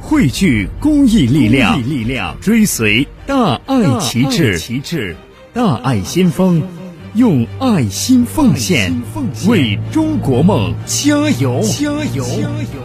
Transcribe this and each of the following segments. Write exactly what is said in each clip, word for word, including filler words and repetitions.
汇聚公益力量，力量追随大爱旗帜，旗帜大爱先锋，用爱心奉献，为中国梦加油！加油！加油！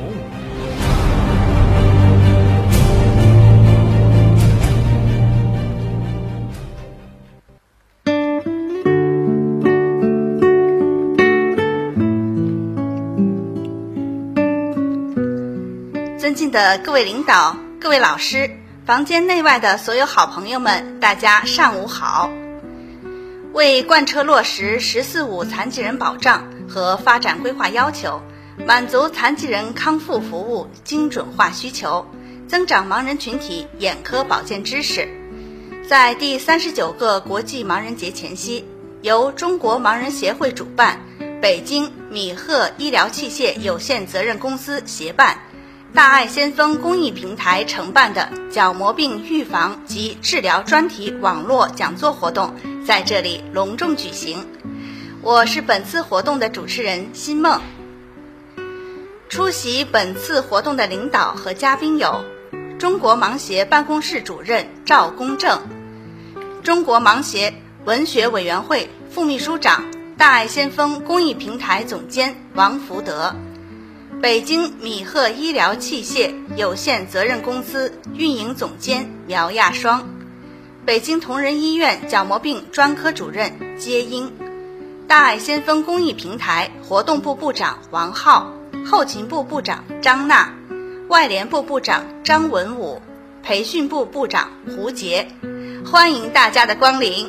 尊敬的各位领导、各位老师、房间内外的所有好朋友们，大家上午好。为贯彻落实“十四五”残疾人保障和发展规划要求，满足残疾人康复服务精准化需求，增长盲人群体眼科保健知识，在第三十九个国际盲人节前夕，由中国盲人协会主办，北京米赫医疗器械有限责任公司协办，大爱先锋公益平台承办的角膜病预防及治疗专题网络讲座活动在这里隆重举行。我是本次活动的主持人辛梦。出席本次活动的领导和嘉宾有中国盲协办公室主任赵公正，中国盲协文学委员会副秘书长、大爱先锋公益平台总监王福德，北京米赫医疗器械有限责任公司运营总监苗亚双，北京同仁医院角膜病专科主任接英，大爱先锋公益平台活动部部长王浩，后勤部部长张娜，外联部部长张文武，培训部部长胡杰，欢迎大家的光临。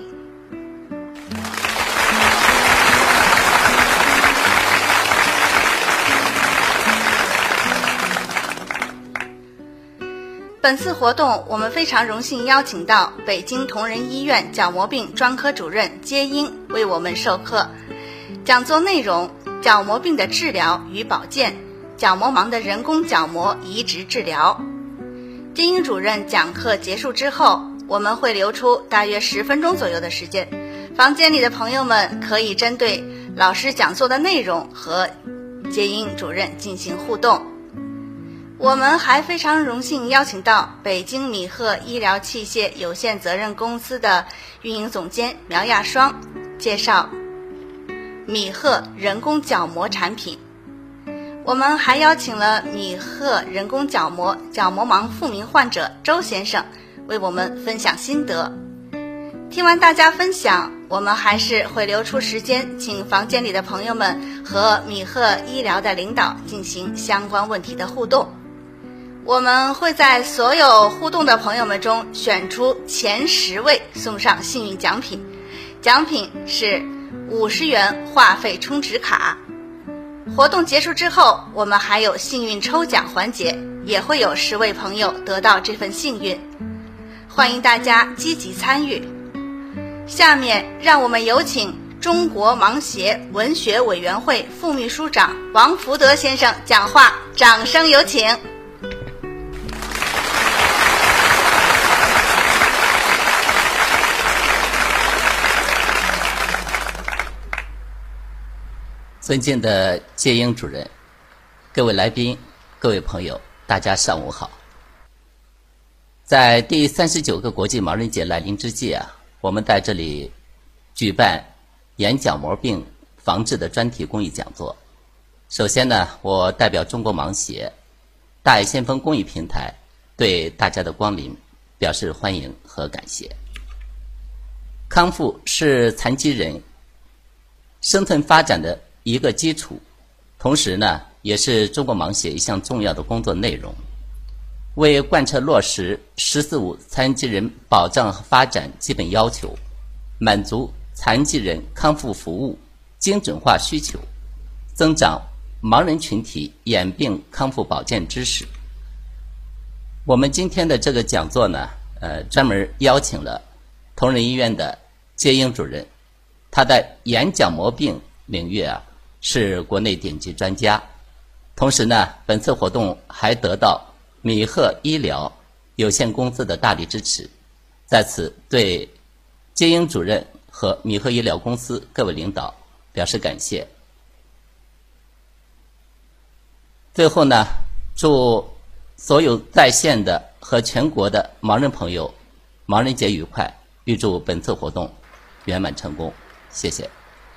本次活动我们非常荣幸邀请到北京同仁医院角膜病专科主任接英为我们授课。讲座内容：角膜病的治疗与保健，角膜盲的人工角膜移植治疗。接英主任讲课结束之后，我们会留出大约十分钟左右的时间，房间里的朋友们可以针对老师讲座的内容和接英主任进行互动。我们还非常荣幸邀请到北京米赫医疗器械有限责任公司的运营总监苗亚双介绍米赫人工角膜产品。我们还邀请了米赫人工角膜角膜盲复明患者周先生为我们分享心得。听完大家分享，我们还是会留出时间，请房间里的朋友们和米赫医疗的领导进行相关问题的互动。我们会在所有互动的朋友们中选出前十位送上幸运奖品，奖品是五十元话费充值卡。活动结束之后，我们还有幸运抽奖环节，也会有十位朋友得到这份幸运，欢迎大家积极参与。下面让我们有请中国盲协文学委员会副秘书长王福德先生讲话，掌声有请。 尊敬的接英主任，各位来宾，各位朋友，大家上午好。在第三十九个国际盲人节来临之际啊，我们在这里举办眼角膜病防治的专题公益讲座。首先呢，我代表中国盲协大爱先锋公益平台对大家的光临表示欢迎和感谢。康复是残疾人生存发展的一个基础，同时呢，也是中国盲协一项重要的工作内容。为贯彻落实“十四五”残疾人保障和发展基本要求，满足残疾人康复服务精准化需求，增长盲人群体眼病康复保健知识，我们今天的这个讲座呢，呃，专门邀请了同仁医院的接英主任，他在眼角膜病领域啊是国内顶级专家。同时呢，本次活动还得到米赫医疗有限公司的大力支持，在此对接英主任和米赫医疗公司各位领导表示感谢。最后呢，祝所有在线的和全国的盲人朋友，盲人节愉快，预祝本次活动圆满成功，谢谢。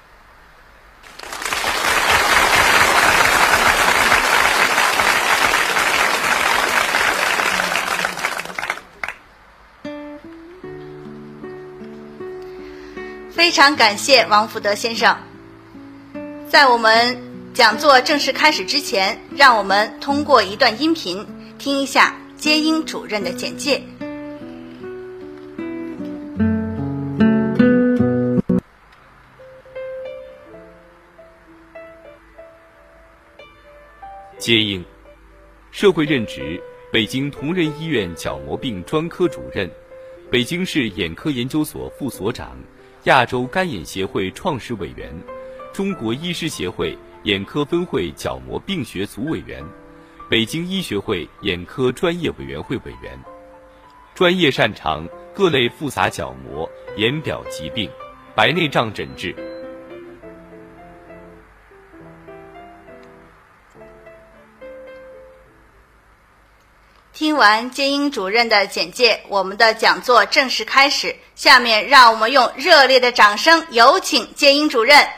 非常感谢王福德先生。在我们讲座正式开始之前，让我们通过一段音频听一下接英主任的简介。 接英，社会任职，北京同仁医院角膜病专科主任，北京市眼科研究所副所长，亚洲干眼协会创始委员，中国医师协会眼科分会角膜病学组委员，北京医学会眼科专业委员会委员，专业擅长各类复杂角膜、眼表疾病、白内障诊治。 听完接英主任的简介，我们的讲座正式开始。下面让我们用热烈的掌声有请接英主任。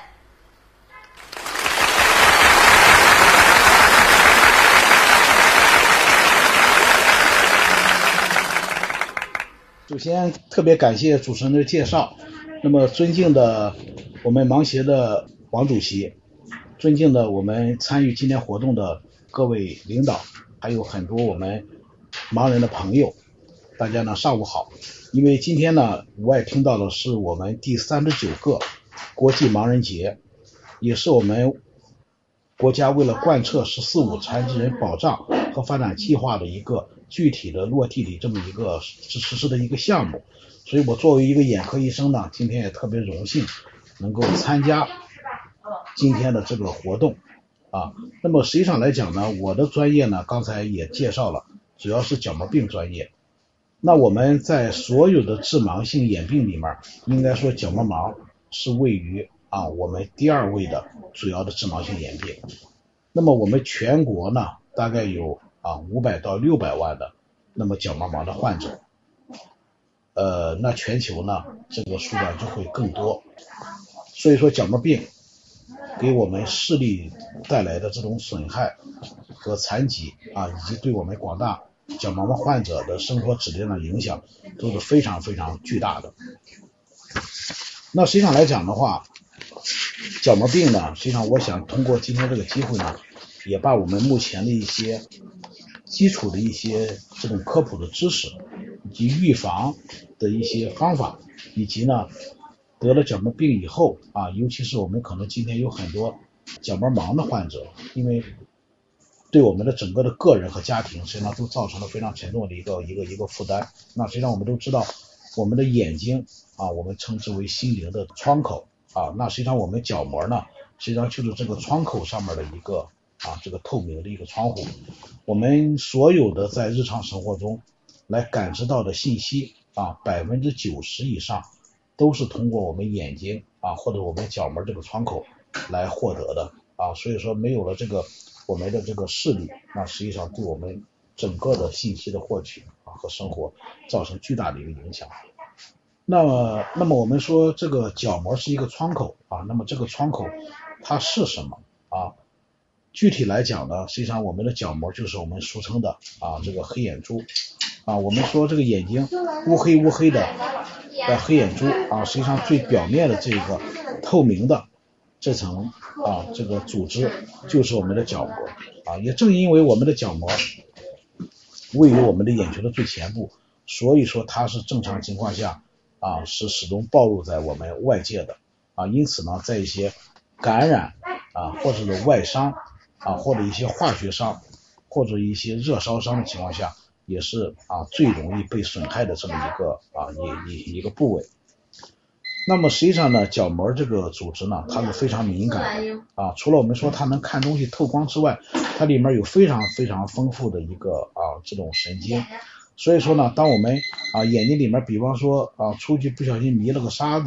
首先特别感谢主持人的介绍，那么尊敬的我们盲协的王主席，尊敬的我们参与今天活动的各位领导，还有很多我们盲人的朋友，大家呢上午好。因为今天呢我外听到的是我们第三十九个国际盲人节，也是我们国家为了贯彻十四五残疾人保障和发展计划的一个具体的落地的这么一个实施的一个项目，所以我作为一个眼科医生呢，今天也特别荣幸能够参加今天的这个活动啊。那么实际上来讲呢，我的专业呢刚才也介绍了，主要是角膜病专业。那我们在所有的致盲性眼病里面，应该说角膜盲是位于啊我们第二位的主要的致盲性眼病。那么我们全国呢大概有啊五百到六百万的那么角膜盲的患者，呃那全球呢这个数量就会更多。所以说角膜病给我们视力带来的这种损害和残疾啊，以及对我们广大角膜盲患者的生活质量的影响都是非常非常巨大的。那实际上来讲的话，角膜病呢，实际上我想通过今天这个机会呢，也把我们目前的一些基础的一些这种科普的知识，以及预防的一些方法，以及呢得了角膜病以后啊，尤其是我们可能今天有很多角膜盲的患者，因为对我们的整个的个人和家庭实际上都造成了非常沉重的一个一个一个负担。那实际上我们都知道，我们的眼睛啊，我们称之为心灵的窗口啊，那实际上我们角膜呢，实际上就是这个窗口上面的一个啊这个透明的一个窗户。我们所有的在日常生活中来感知到的信息啊，百分之九十以上都是通过我们眼睛啊或者我们角膜这个窗口来获得的啊，所以说没有了这个我们的这个视力，那实际上对我们整个的信息的获取啊和生活造成巨大的一个影响。那么那么我们说这个角膜是一个窗口啊，那么这个窗口它是什么啊？具体来讲呢，实际上我们的角膜就是我们俗称的啊这个黑眼珠啊。我们说这个眼睛乌黑乌黑的的黑眼珠啊，实际上最表面的这个透明的这层啊这个组织就是我们的角膜啊。也正因为我们的角膜位于我们的眼球的最前部，所以说它是正常情况下啊是始终暴露在我们外界的啊。因此呢，在一些感染啊或者是外伤啊或者一些化学伤或者一些热烧伤的情况下，也是啊最容易被损害的这么一个啊一一一个部位。那么实际上呢，角膜这个组织呢，它是非常敏感的啊。除了我们说它能看东西透光之外，它里面有非常非常丰富的一个啊这种神经。所以说呢，当我们啊眼睛里面比方说啊出去不小心迷了个沙子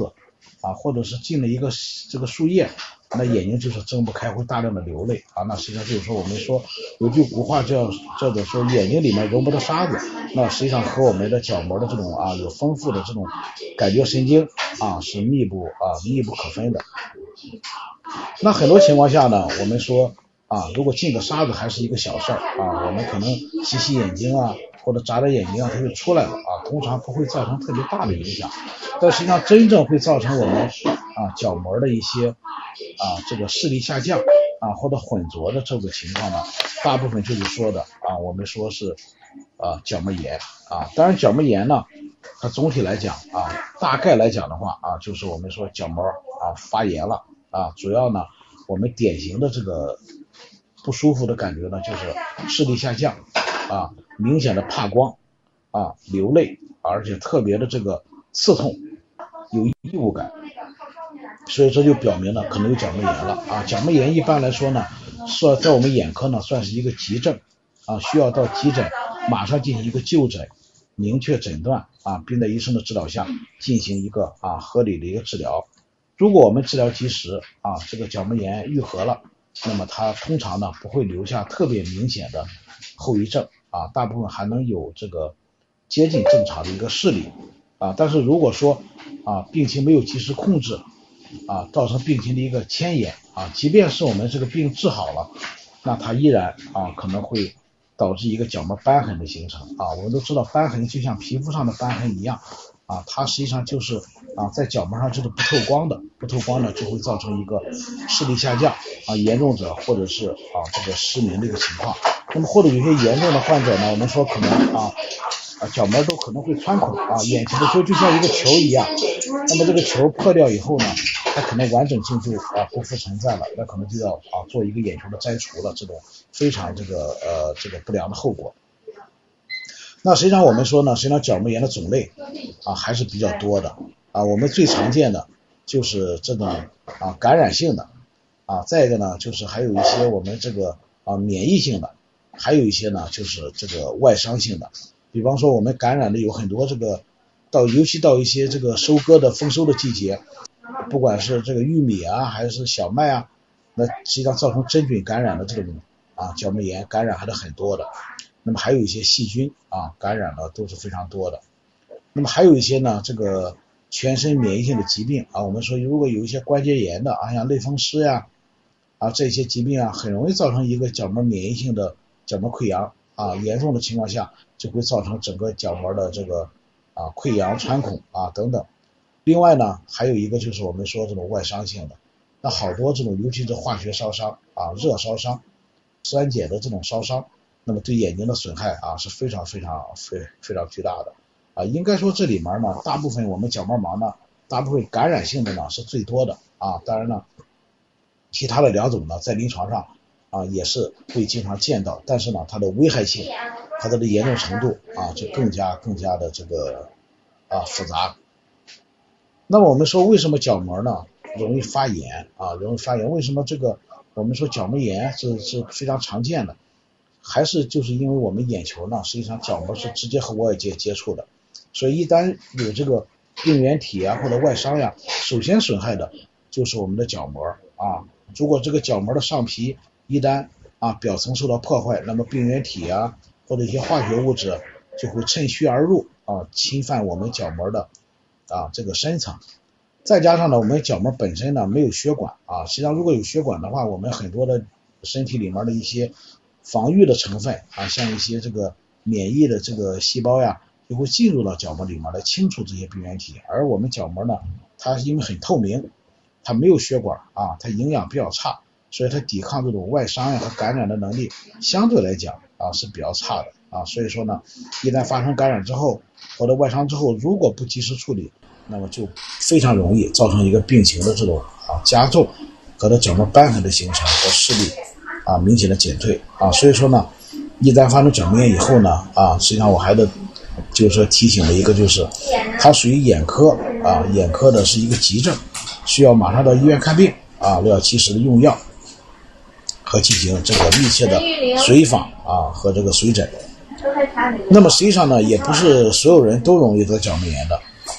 啊，或者是进了一个这个树叶，那眼睛就是睁不开，会大量的流泪啊。那实际上就是说我们说有句古话叫叫做说眼睛里面容不得沙子，那实际上和我们的角膜的这种啊有丰富的这种感觉神经啊是密不啊密不可分的。那很多情况下呢，我们说啊，如果进个沙子还是一个小事儿啊，我们可能洗洗眼睛啊，或者眨眨眼睛啊，它就出来了啊，通常不会造成特别大的影响。但实际上真正会造成我们啊角膜的一些啊这个视力下降啊或者混浊的这个情况呢，大部分就是说的啊，我们说是啊角膜炎啊。当然角膜炎呢，它总体来讲啊，大概来讲的话啊，就是我们说角膜啊发炎了啊，主要呢我们典型的这个不舒服的感觉呢，就是视力下降啊，明显的怕光啊，流泪，而且特别的这个刺痛，有异物感，所以这就表明了可能有角膜炎了啊。角膜炎一般来说呢，算在我们眼科呢算是一个急症啊，需要到急诊马上进行一个就诊，明确诊断啊，并在医生的指导下进行一个啊合理的一个治疗。如果我们治疗及时啊，这个角膜炎愈合了，那么它通常呢不会留下特别明显的后遗症啊，大部分还能有这个接近正常的一个视力啊。但是如果说啊病情没有及时控制啊，造成病情的一个迁延啊，即便是我们这个病治好了，那它依然啊可能会导致一个角膜瘢痕的形成啊。我们都知道瘢痕就像皮肤上的瘢痕一样啊，它实际上就是啊在角膜上就是不透光的，不透光呢就会造成一个视力下降啊，严重者或者是啊这个失明的一个情况。那么或者有些严重的患者呢，我们说可能啊啊角膜都可能会穿孔啊，眼球的球就像一个球一样，那么这个球破掉以后呢，它可能完整性就啊不复存在了，那可能就要啊做一个眼球的摘除了，这种非常这个呃这个不良的后果。那实际上我们说呢，实际上角膜炎的种类啊还是比较多的啊，我们最常见的就是这种啊感染性的啊，再一个呢就是还有一些我们这个啊免疫性的，还有一些呢就是这个外伤性的。比方说我们感染的有很多这个到尤其到一些这个收割的丰收的季节，不管是这个玉米啊还是小麦啊，那实际上造成真菌感染的这种啊角膜炎感染还是很多的。那么还有一些细菌啊感染的都是非常多的。那么还有一些呢这个全身免疫性的疾病啊，我们说如果有一些关节炎的啊，像类风湿呀啊这些疾病啊，很容易造成一个角膜免疫性的角膜溃疡啊，严重的情况下就会造成整个角膜的这个啊溃疡穿孔啊等等。另外呢还有一个就是我们说这种外伤性的，那好多这种尤其是化学烧伤啊，热烧伤、酸碱的这种烧伤，那么对眼睛的损害啊是非常非常非非常巨大的啊。应该说这里面呢，大部分我们角膜盲呢，大部分感染性的呢是最多的啊。当然呢，其他的两种呢在临床上啊也是会经常见到，但是呢它的危害性和它的严重程度啊就更加更加的这个啊复杂。那么我们说为什么角膜呢容易发炎啊，容易发炎？为什么这个我们说角膜炎是是非常常见的？还是就是因为我们眼球呢，实际上角膜是直接和外界接触的，所以一旦有这个病原体啊或者外伤呀，首先损害的就是我们的角膜啊。如果这个角膜的上皮一旦啊表层受到破坏，那么病原体啊或者一些化学物质就会趁虚而入啊，侵犯我们角膜的啊这个深层。再加上呢，我们角膜本身呢没有血管啊，实际上如果有血管的话，我们很多的身体里面的一些防御的成分啊，像一些这个免疫的这个细胞呀，就会进入到角膜里面来清除这些病原体。而我们角膜呢，它因为很透明，它没有血管啊，它营养比较差，所以它抵抗这种外伤呀和感染的能力相对来讲啊是比较差的啊。所以说呢，一旦发生感染之后或者外伤之后，如果不及时处理，那么就非常容易造成一个病情的这种啊加重和它角膜瘢痕的形成和视力啊明显的减退啊。所以说呢，一旦发生角膜炎以后呢啊，实际上我还得就是说提醒的一个就是，它属于眼科啊，眼科的是一个急症，需要马上到医院看病啊，要及时的用药和进行这个密切的随访啊和这个随诊。那么实际上呢，也不是所有人都容易得角膜炎的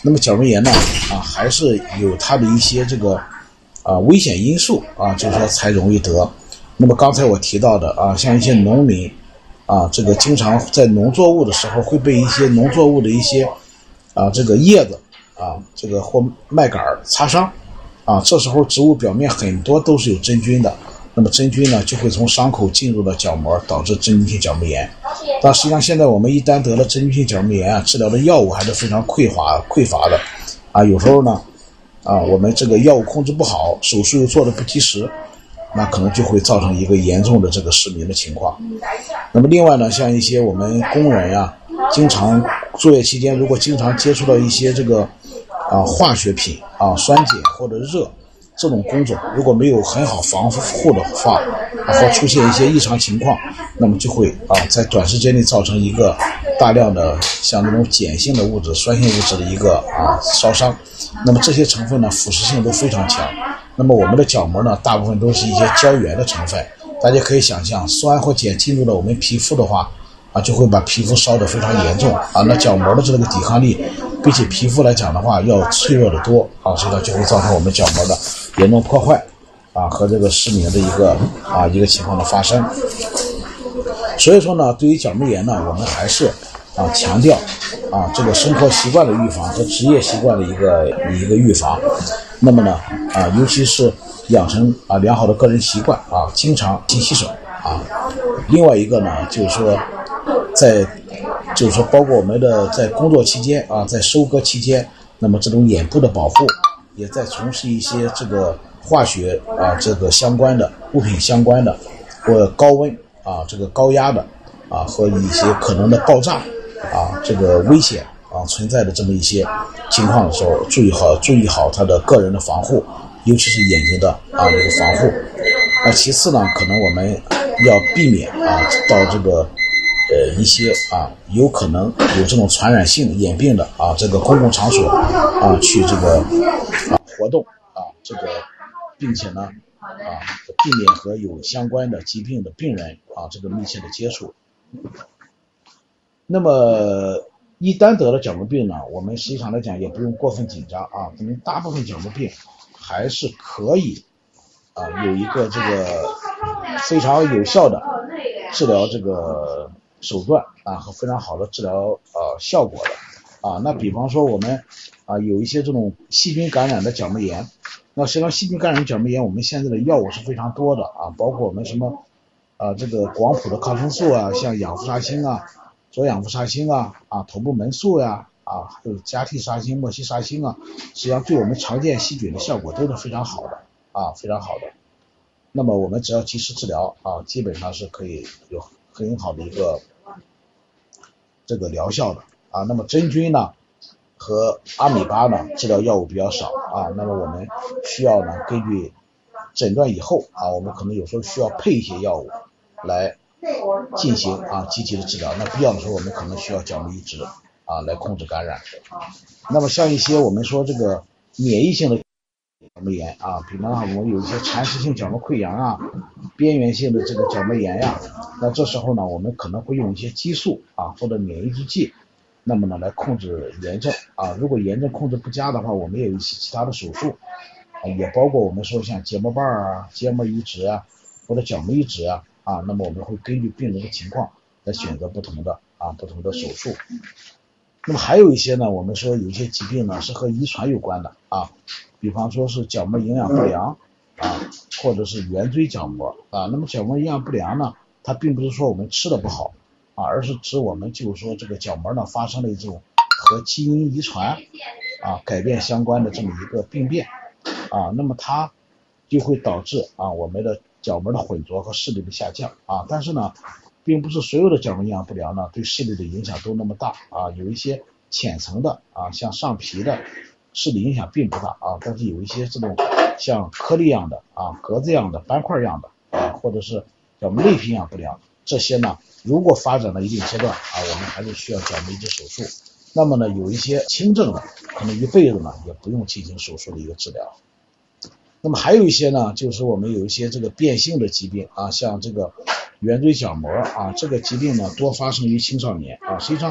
那么角膜炎呢啊还是有它的一些这个啊危险因素啊，就是说才容易得。那么刚才我提到的啊，像一些农民啊，这个经常在农作物的时候会被一些农作物的一些啊这个叶子啊这个或麦秆擦伤啊，这时候植物表面很多都是有真菌的，那么真菌呢就会从伤口进入到角膜，导致真菌性角膜炎。但实际上现在我们一旦得了真菌性角膜炎啊，治疗的药物还是非常匮乏匮乏的啊，有时候呢啊我们这个药物控制不好，手术又做的不及时，那可能就会造成一个严重的这个失明的情况。那么另外呢，像一些我们工人呀、啊，经常作业期间如果经常接触到一些这个啊化学品啊酸碱或者热这种工种，如果没有很好防护的话，然后出现一些异常情况，那么就会啊在短时间内造成一个大量的像这种碱性的物质、酸性物质的一个啊烧伤。那么这些成分呢腐蚀性都非常强。那么我们的角膜呢大部分都是一些胶原的成分，大家可以想象酸或碱进入了我们皮肤的话啊，就会把皮肤烧得非常严重啊。那角膜的这个抵抗力比起皮肤来讲的话要脆弱得多啊，所以呢就会造成我们角膜的严重破坏啊和这个失明的一个啊一个情况的发生。所以说呢，对于角膜炎呢，我们还是啊强调啊这个生活习惯的预防和职业习惯的一个一个预防。那么呢啊尤其是养成啊良好的个人习惯啊，经常勤洗手啊。另外一个呢就是说在就是说包括我们的在工作期间啊，在收割期间，那么这种眼部的保护，也在从事一些这个化学啊这个相关的物品相关的或高温啊这个高压的啊和一些可能的爆炸啊这个危险啊存在的这么一些情况的时候，注意好注意好他的个人的防护，尤其是眼睛的啊这个防护。那其次呢，可能我们要避免啊到这个呃一些啊有可能有这种传染性眼病的啊这个公共场所啊去这个啊活动啊这个，并且呢啊避免和有相关的疾病的病人啊这个密切的接触。那么一旦得了角膜病呢，我们实际上来讲也不用过分紧张啊，因为大部分角膜病还是可以啊有一个这个非常有效的治疗这个手段啊和非常好的治疗呃效果的啊。那比方说我们啊有一些这种细菌感染的角膜炎，那实际上细菌感染角膜炎我们现在的药物是非常多的啊，包括我们什么啊这个广谱的抗生素啊，像氧氟沙星啊、左氧氟沙星啊、啊头部门素呀、啊，啊还有加替沙星、莫西沙星啊，实际上对我们常见细菌的效果都是非常好的啊，非常好的。那么我们只要及时治疗啊，基本上是可以有很好的一个这个疗效的啊。那么真菌呢和阿米巴呢治疗药物比较少啊，那么我们需要呢根据诊断以后啊，我们可能有时候需要配一些药物来进行啊积极的治疗，那必要的时候我们可能需要角膜移植啊来控制感染。那么像一些我们说这个免疫性的角膜炎啊，比方说我们有一些蚕食性角膜溃疡啊、边缘性的这个角膜炎呀、啊，那这时候呢我们可能会用一些激素啊或者免疫制剂，那么呢来控制炎症啊。如果炎症控制不佳的话，我们也有一些其他的手术，啊、也包括我们说像结膜瓣啊、结膜移植啊或者角膜移植啊啊，那么我们会根据病人的情况来选择不同的啊不同的手术。那么还有一些呢，我们说有一些疾病呢是和遗传有关的啊，比方说是角膜营养不良啊，或者是圆锥角膜啊。那么角膜营养不良呢，它并不是说我们吃的不好啊，而是指我们就是说这个角膜呢发生了一种和基因遗传啊改变相关的这么一个病变啊，那么它就会导致啊我们的角膜的混浊和视力的下降啊。但是呢并不是所有的角膜营养不良呢对视力的影响都那么大啊，有一些浅层的啊像上皮的视力影响并不大啊，但是有一些这种像颗粒样的啊格子样的斑块样的啊，或者是角膜内皮营养不良，这些呢如果发展到一定阶段啊，我们还是需要角膜移植手术。那么呢有一些轻症的可能一辈子呢也不用进行手术的一个治疗。那么还有一些呢就是我们有一些这个变性的疾病啊，像这个圆锥角膜啊，这个疾病呢多发生于青少年啊。实际上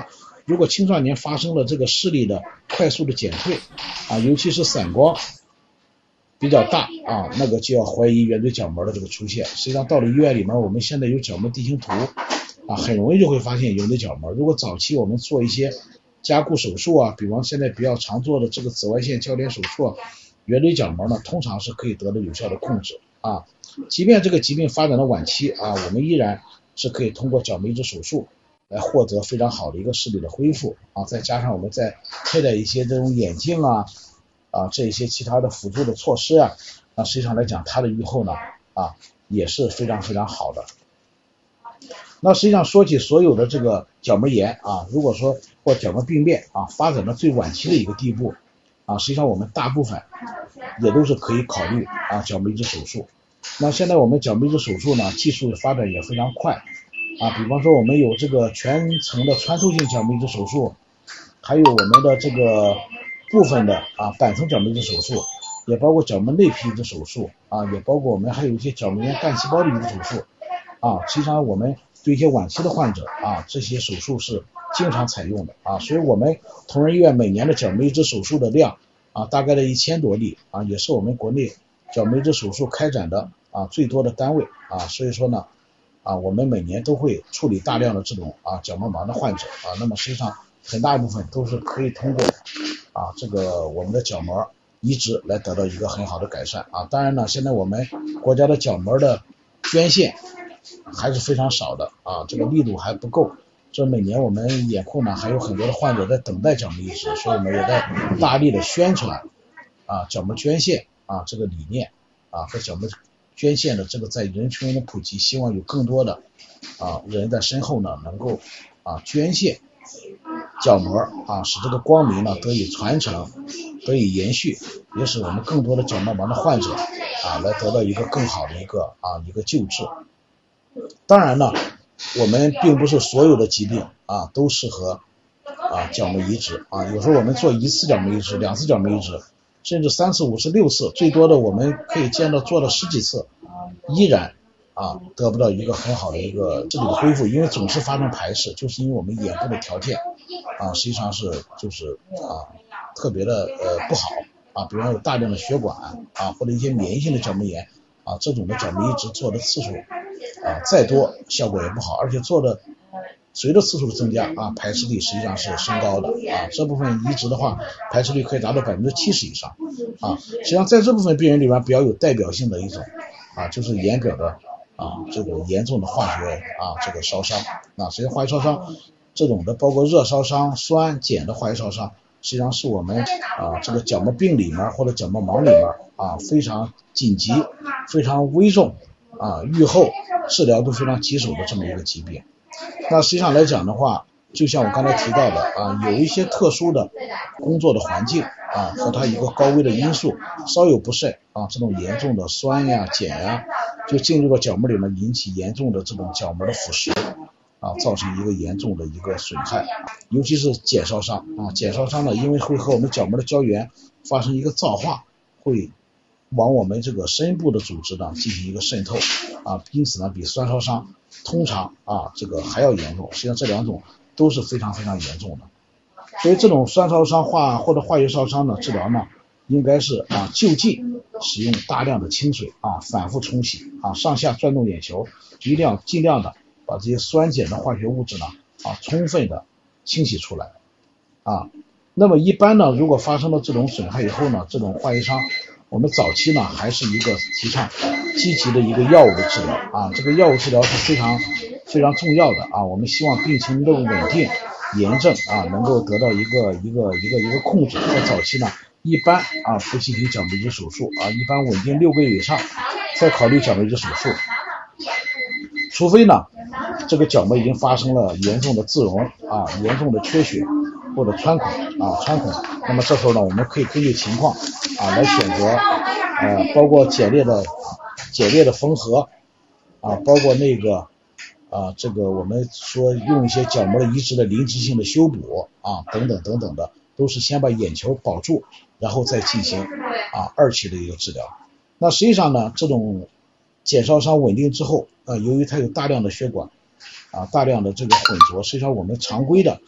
如果青壮年发生了这个视力的快速的减退啊，尤其是散光比较大啊，那个就要怀疑圆锥角膜的这个出现。实际上到了医院里面，我们现在有角膜地形图啊，很容易就会发现圆锥角膜。如果早期我们做一些加固手术啊，比方现在比较常做的这个紫外线交点手术啊，圆锥角膜呢通常是可以得到有效的控制啊。即便这个疾病发展到晚期啊，我们依然是可以通过角膜移植手术来获得非常好的一个视力的恢复啊，再加上我们再佩戴一些这种眼镜啊啊这一些其他的辅助的措施啊，啊实际上来讲它的预后呢啊也是非常非常好的。那实际上说起所有的这个角膜炎啊，如果说或角膜病变啊发展到最晚期的一个地步啊，实际上我们大部分也都是可以考虑啊角膜移植手术。那现在我们角膜移植手术呢，技术的发展也非常快啊，比方说我们有这个全程的穿透性角膜移植手术，还有我们的这个部分的啊板层角膜移植手术，也包括角膜内皮移植手术啊，也包括我们还有一些角膜炎干细胞的移植手术啊。实际上我们对一些晚期的患者啊，这些手术是经常采用的啊，所以我们同仁医院每年的角膜移植手术的量啊，大概的一千多例啊，也是我们国内角膜移植手术开展的啊最多的单位啊，所以说呢啊，我们每年都会处理大量的这种啊角膜盲的患者啊，那么实际上很大一部分都是可以通过啊这个我们的角膜移植来得到一个很好的改善啊。当然呢，现在我们国家的角膜的捐献还是非常少的啊，这个力度还不够。这每年我们眼控呢还有很多的患者在等待角膜移植，所以我们也在大力的宣传啊角膜捐献啊这个理念啊和角膜捐献的这个在人群的普及，希望有更多的啊人在身后呢能够啊捐献角膜啊，使这个光明呢得以传承，得以延续，也使我们更多的角膜盲的患者啊来得到一个更好的一个啊一个救治。当然呢，我们并不是所有的疾病啊都适合啊角膜移植啊，有时候我们做一次角膜移植、两次角膜移植，甚至三次、五次、六次，最多的我们可以见到做了十几次，依然啊得不到一个很好的一个视力的恢复，因为总是发生排斥，就是因为我们眼部的条件啊实际上是就是啊特别的呃不好啊，比方有大量的血管啊或者一些免疫性的角膜炎啊，这种的角膜移植做的次数啊再多效果也不好，而且做的随着次数的增加啊，排斥率实际上是升高的啊。这部分移植的话，排斥率可以达到百分之七十以上啊。实际上在这部分病人里面比较有代表性的一种啊，就是眼表的啊这个严重的化学啊这个烧伤啊，实际上化学烧伤这种的包括热烧伤、酸碱的化学烧伤，实际上是我们啊这个角膜病里面或者角膜盲里面啊非常紧急、非常危重啊，预后治疗都非常棘手的这么一个疾病。那实际上来讲的话，就像我刚才提到的啊，有一些特殊的工作的环境啊和它一个高危的因素，稍有不慎啊，这种严重的酸呀、碱呀就进入到角膜里面，引起严重的这种角膜的腐蚀啊，造成一个严重的一个损害，尤其是碘烧伤啊，碘烧伤呢，因为会和我们角膜的胶原发生一个造化，会往我们这个深部的组织呢进行一个渗透啊，因此呢比酸烧伤通常啊这个还要严重，实际上这两种都是非常非常严重的。所以这种酸烧伤化或者化学烧伤的治疗呢，应该是啊就近使用大量的清水啊，反复冲洗啊，上下转动眼球，一定要尽量的把这些酸碱的化学物质呢啊充分的清洗出来啊。那么一般呢，如果发生了这种损害以后呢，这种化学伤我们早期呢还是一个提倡积极的一个药物的治疗啊，这个药物治疗是非常非常重要的啊，我们希望病情能够稳定，炎症啊能够得到一个一个一个一个控制。在早期呢，一般啊不进行角膜移植手术啊，一般稳定六个月以上再考虑角膜移植手术，除非呢这个角膜已经发生了严重的自溶啊、严重的缺血或者穿孔啊穿孔，那么这时候呢我们可以根据情况啊来选择呃包括笕裂的笕裂的缝合啊，包括那个啊这个我们说用一些角膜的移植的临时性的修补啊等等等等的，都是先把眼球保住，然后再进行啊二期的一个治疗。那实际上呢，这种笕烧伤稳定之后啊，由于它有大量的血管啊大量的这个混浊，实际上我们常规的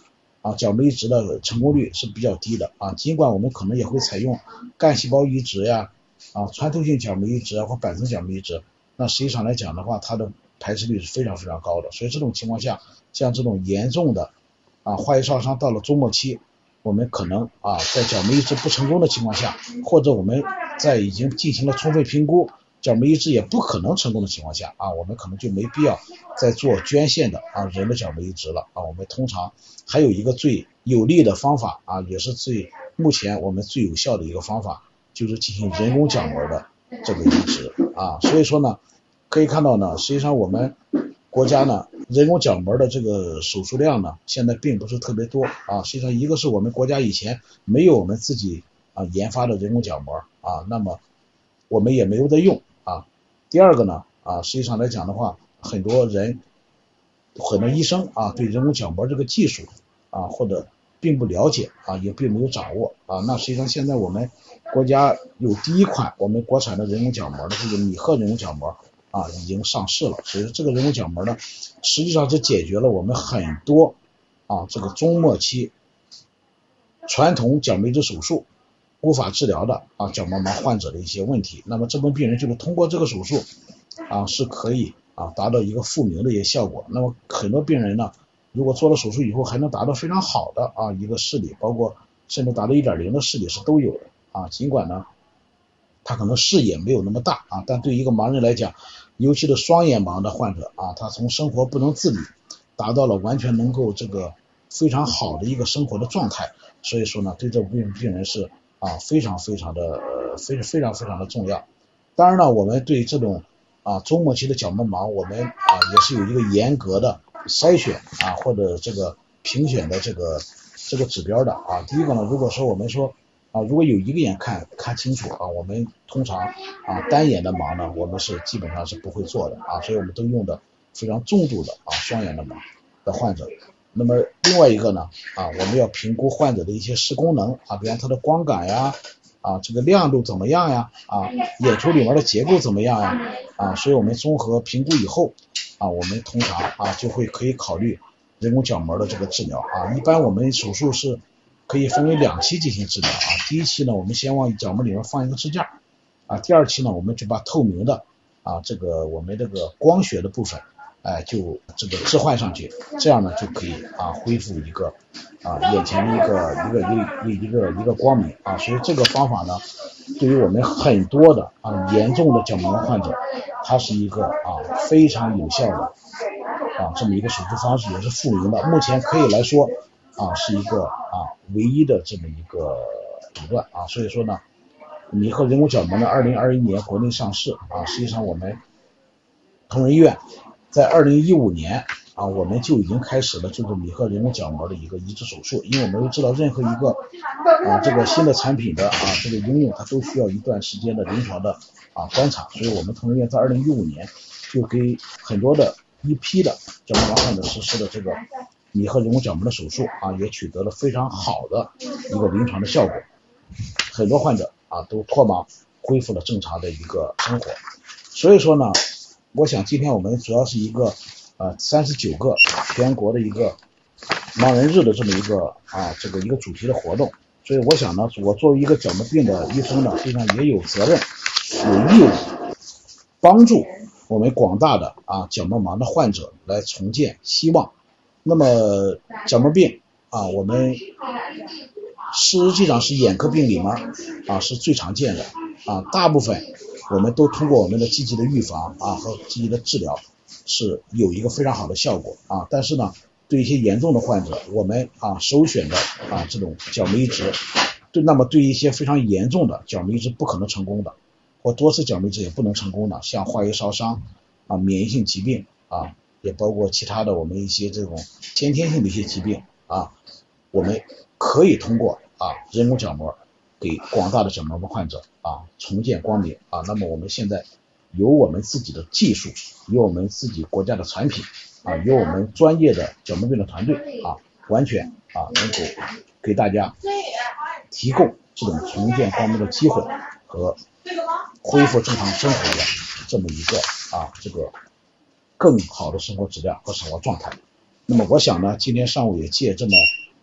啊角膜移植的成功率是比较低的啊，尽管我们可能也会采用干细胞移植呀啊穿透性角膜移植啊或板层角膜移植，那实际上来讲的话，它的排斥率是非常非常高的。所以这种情况下，像这种严重的啊化液烧伤到了终末期，我们可能啊在角膜移植不成功的情况下，或者我们在已经进行了充分评估，角膜移植也不可能成功的情况下啊，我们可能就没必要再做捐献的啊人的角膜移植了啊。我们通常还有一个最有利的方法啊，也是最目前我们最有效的一个方法，就是进行人工角膜的这个移植啊。所以说呢，可以看到呢，实际上我们国家呢人工角膜的这个手术量呢现在并不是特别多啊。实际上一个是我们国家以前没有我们自己啊研发的人工角膜啊，那么我们也没有在用啊。第二个呢啊，实际上来讲的话，很多人很多医生啊对人工角膜这个技术啊或者并不了解啊，也并没有掌握啊。那实际上现在我们国家有第一款我们国产的人工角膜的这个米赫人工角膜啊已经上市了。所以这个人工角膜呢，实际上是解决了我们很多啊这个终末期传统角膜移植手术无法治疗的啊角膜盲患者的一些问题。那么这部分病人就是通过这个手术啊是可以啊达到一个复明的一些效果。那么很多病人呢，如果做了手术以后还能达到非常好的啊一个视力，包括甚至达到 一点零 的视力是都有的啊。尽管呢他可能视野没有那么大啊，但对于一个盲人来讲，尤其是双眼盲的患者啊，他从生活不能自理达到了完全能够这个非常好的一个生活的状态。所以说呢，对这部分病人是啊非常非常的呃非非常非常的重要。当然呢，我们对这种啊终末期的角膜盲，我们啊也是有一个严格的筛选啊或者这个评选的这个这个指标的啊。第一个呢，如果说我们说啊如果有一个眼看看清楚啊，我们通常啊单眼的盲呢，我们是基本上是不会做的啊，所以我们都用的非常重度的啊双眼的盲的患者。那么另外一个呢啊，我们要评估患者的一些视功能啊，比方他的光感呀啊这个亮度怎么样呀啊眼球里面的结构怎么样呀啊，所以我们综合评估以后啊，我们通常啊就会可以考虑人工角膜的这个治疗啊。一般我们手术是可以分为两期进行治疗啊。第一期呢，我们先往角膜里面放一个支架啊，第二期呢，我们就把透明的啊这个我们这个光学的部分哎就这个置换上去，这样呢就可以啊恢复一个啊眼前的一个一个一个一个一个光明啊。所以这个方法呢，对于我们很多的啊严重的角膜患者，它是一个啊非常有效的啊这么一个手术方式，也是复明的。目前可以来说啊是一个啊唯一的这么一个手段啊。所以说呢，米赫人工角膜呢二零二一年国内上市啊，实际上我们同仁医院在二零一五年啊，我们就已经开始了就是米赫人工角膜的一个移植手术。因为我们都知道任何一个啊这个新的产品的啊这个应用，它都需要一段时间的临床的啊观察，所以我们同仁医院在二零一五年就给很多的一批的角膜盲患者实施的这个米赫人工角膜的手术啊，也取得了非常好的一个临床的效果，很多患者啊都脱盲恢复了正常的一个生活。所以说呢，我想今天我们主要是一个呃三十九个全国的一个盲人日的这么一个啊这个一个主题的活动。所以我想呢，我作为一个角膜病的医生呢，实际上也有责任有义务帮助我们广大的啊角膜盲的患者来重建希望。那么角膜病啊，我们实际上是眼科病里面啊是最常见的啊，大部分我们都通过我们的积极的预防啊和积极的治疗是有一个非常好的效果啊。但是呢，对一些严重的患者，我们啊首选的啊这种角膜移植，对那么对一些非常严重的角膜移植不可能成功的，或多次角膜移植也不能成功的，像化液烧伤啊、免疫性疾病啊，也包括其他的我们一些这种先天性的一些疾病啊，我们可以通过啊人工角膜给广大的角膜患者啊重建光明啊。那么我们现在有我们自己的技术，有我们自己国家的产品啊，有我们专业的角膜病的团队啊，完全啊能够给大家提供这种重建光明的机会和恢复正常生活的这么一个啊这个更好的生活质量和生活状态。那么我想呢，今天上午也借这么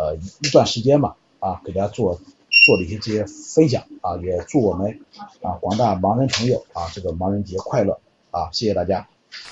个一段时间嘛，啊，给大家做做了一些这些分享啊，也祝我们啊广大盲人朋友啊这个盲人节快乐啊，谢谢大家。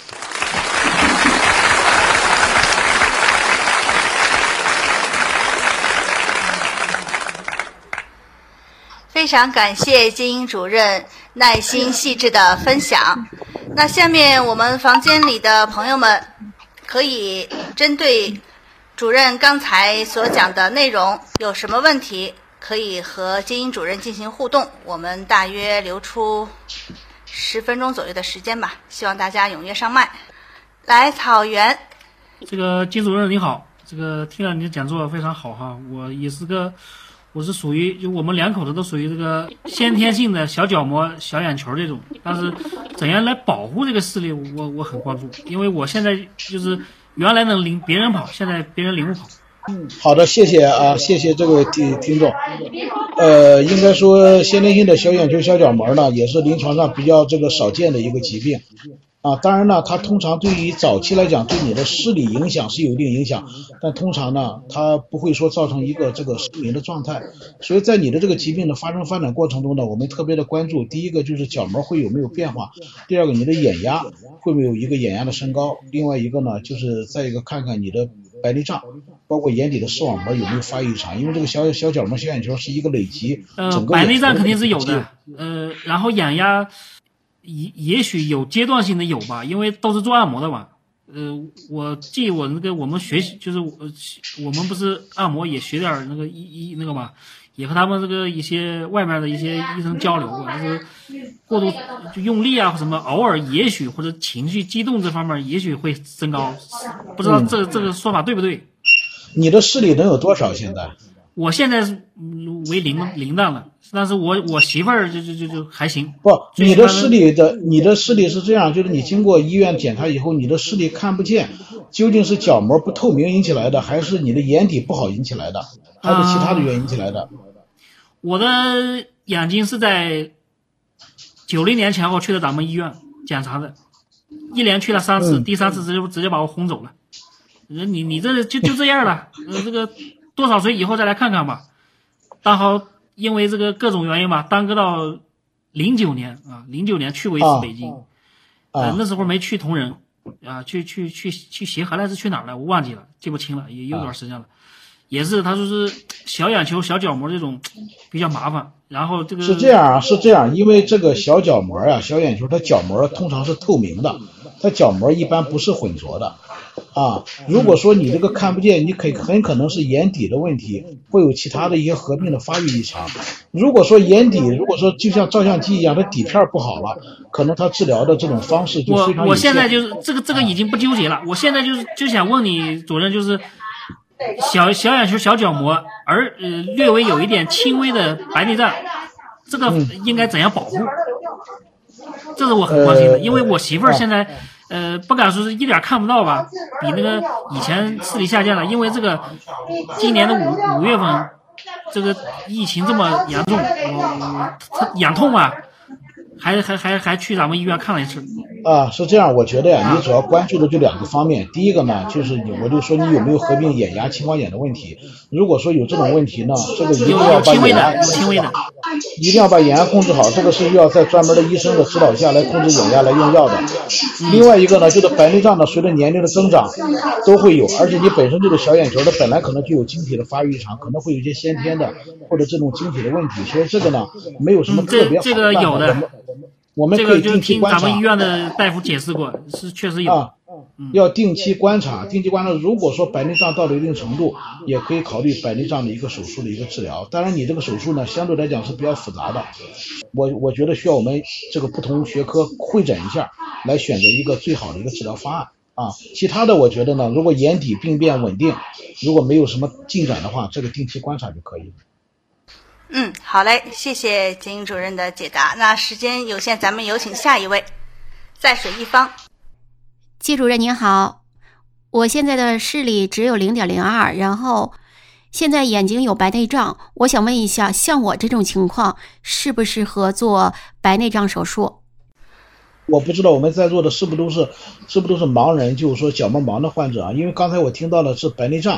非常感谢金英主任耐心细致的分享。那下面我们房间里的朋友们可以针对主任刚才所讲的内容有什么问题，可以和金英主任进行互动。我们大约留出十分钟左右的时间吧，希望大家踊跃上麦。来，草原。 这个金主任你好，这个听了你的讲座非常好哈，我也是个。我是属于就我们两口子都属于这个先天性的小角膜、小眼球这种，但是怎样来保护这个视力，我我很关注，因为我现在就是原来能领别人跑，现在别人领我跑。 嗯，好的，谢谢啊，谢谢这位听听众。呃，应该说先天性的小眼球、小角膜呢，也是临床上比较这个少见的一个疾病。啊，当然呢，它通常对于早期来讲，对你的视力影响是有一定影响，但通常呢，它不会说造成一个这个失明的状态。所以在你的这个疾病的发生发展过程中呢，我们特别的关注，第一个就是角膜会有没有变化，第二个你的眼压会不会有一个眼压的升高，另外一个呢，就是再一个看看你的白内障，包括眼底的视网膜有没有发育异常，因为这个小小角膜、小眼球是一个累积， 呃，白内障肯定是有的，呃，然后眼压。也也许有阶段性的有吧，因为都是做按摩的嘛。呃，我记我那个我们学习就是我我们不是按摩也学点那个医医那个嘛，也和他们这个一些外面的一些医生交流过，就是过度就用力啊什么，偶尔也许或者情绪激动这方面也许会升高，不知道这个、嗯、这个说法对不对？ 你的视力能有多少现在？ 我现在是为零零档了，但是我我媳妇儿就就就就还行。 不，你的视力的你的视力是这样，就是你经过医院检查以后，你的视力看不见，究竟是角膜不透明引起来的，还是你的眼底不好引起来的，还是其他的原因引起来的？ 呃、我的眼睛是在九零年前后去的咱们医院检查的，一连去了三次，嗯、第三次直接直接把我轰走了。你你这就就这样了，呃，这个。多少岁以后再来看看吧，刚好因为这个各种原因吧，耽搁到零九年啊，零九年去过一次北京，啊啊、呃，那时候没去同仁啊，去去去去协和来是去哪儿了，我忘记了，记不清了，也有段时间了。啊、也是他说是小眼球、小角膜这种比较麻烦，然后这个是这样啊，是这样，因为这个小角膜啊、小眼球，它角膜通常是透明的，它角膜一般不是混浊的。啊，如果说你这个看不见，你可以很可能是眼底的问题，会有其他的一些合并的发育异常。如果说眼底，如果说就像照相机一样，它底片不好了，可能它治疗的这种方式就非常有限。 我我现在就是这个这个已经不纠结了，我现在就是就想问你主任，就是小小眼球、小角膜，而呃略微有一点轻微的白内障，这个应该怎样保护？嗯、这是我很关心的，呃、因为我媳妇儿现在。呃，不敢说是一点看不到吧，比那个以前视力下降了，因为这个今年的五五月份，这个疫情这么严重，我我眼痛啊，还还还还去咱们医院看了一次。 啊，是这样，我觉得呀，你主要关注的就两个方面，第一个呢，就是你我就说你有没有合并眼压、青光眼的问题。如果说有这种问题呢，这个一定要把眼压， 有轻微的， 一定要把眼压控制好，这个是需要在专门的医生的指导下来控制眼压来用药的。另外一个呢，就是白内障呢，随着年龄的增长都会有，而且你本身这个小眼球的本来可能就有晶体的发育异常，可能会有一些先天的或者这种晶体的问题，所以这个呢没有什么特别好的办法。 嗯、这, 这个有的。 我们可以定期观察， 这个就听咱们医院的大夫解释过，是确实有。 啊，嗯、要定期观察，定期观察。如果说白内障到了一定程度，也可以考虑白内障的一个手术的一个治疗。当然，你这个手术呢，相对来讲是比较复杂的。我我觉得需要我们这个不同学科会诊一下，来选择一个最好的一个治疗方案啊。其他的，我觉得呢，如果眼底病变稳定，如果没有什么进展的话，这个定期观察就可以了。 嗯，好嘞，谢谢金英主任的解答。那时间有限，咱们有请下一位，在水一方。 季主任您好，我现在的视力只有 零点零二， 然后现在眼睛有白内障，我想问一下，像我这种情况适不适合做白内障手术？ 我不知道我们在座的是不是都是是不是都是盲人，就是说角膜盲的患者啊？因为刚才我听到的是白内障。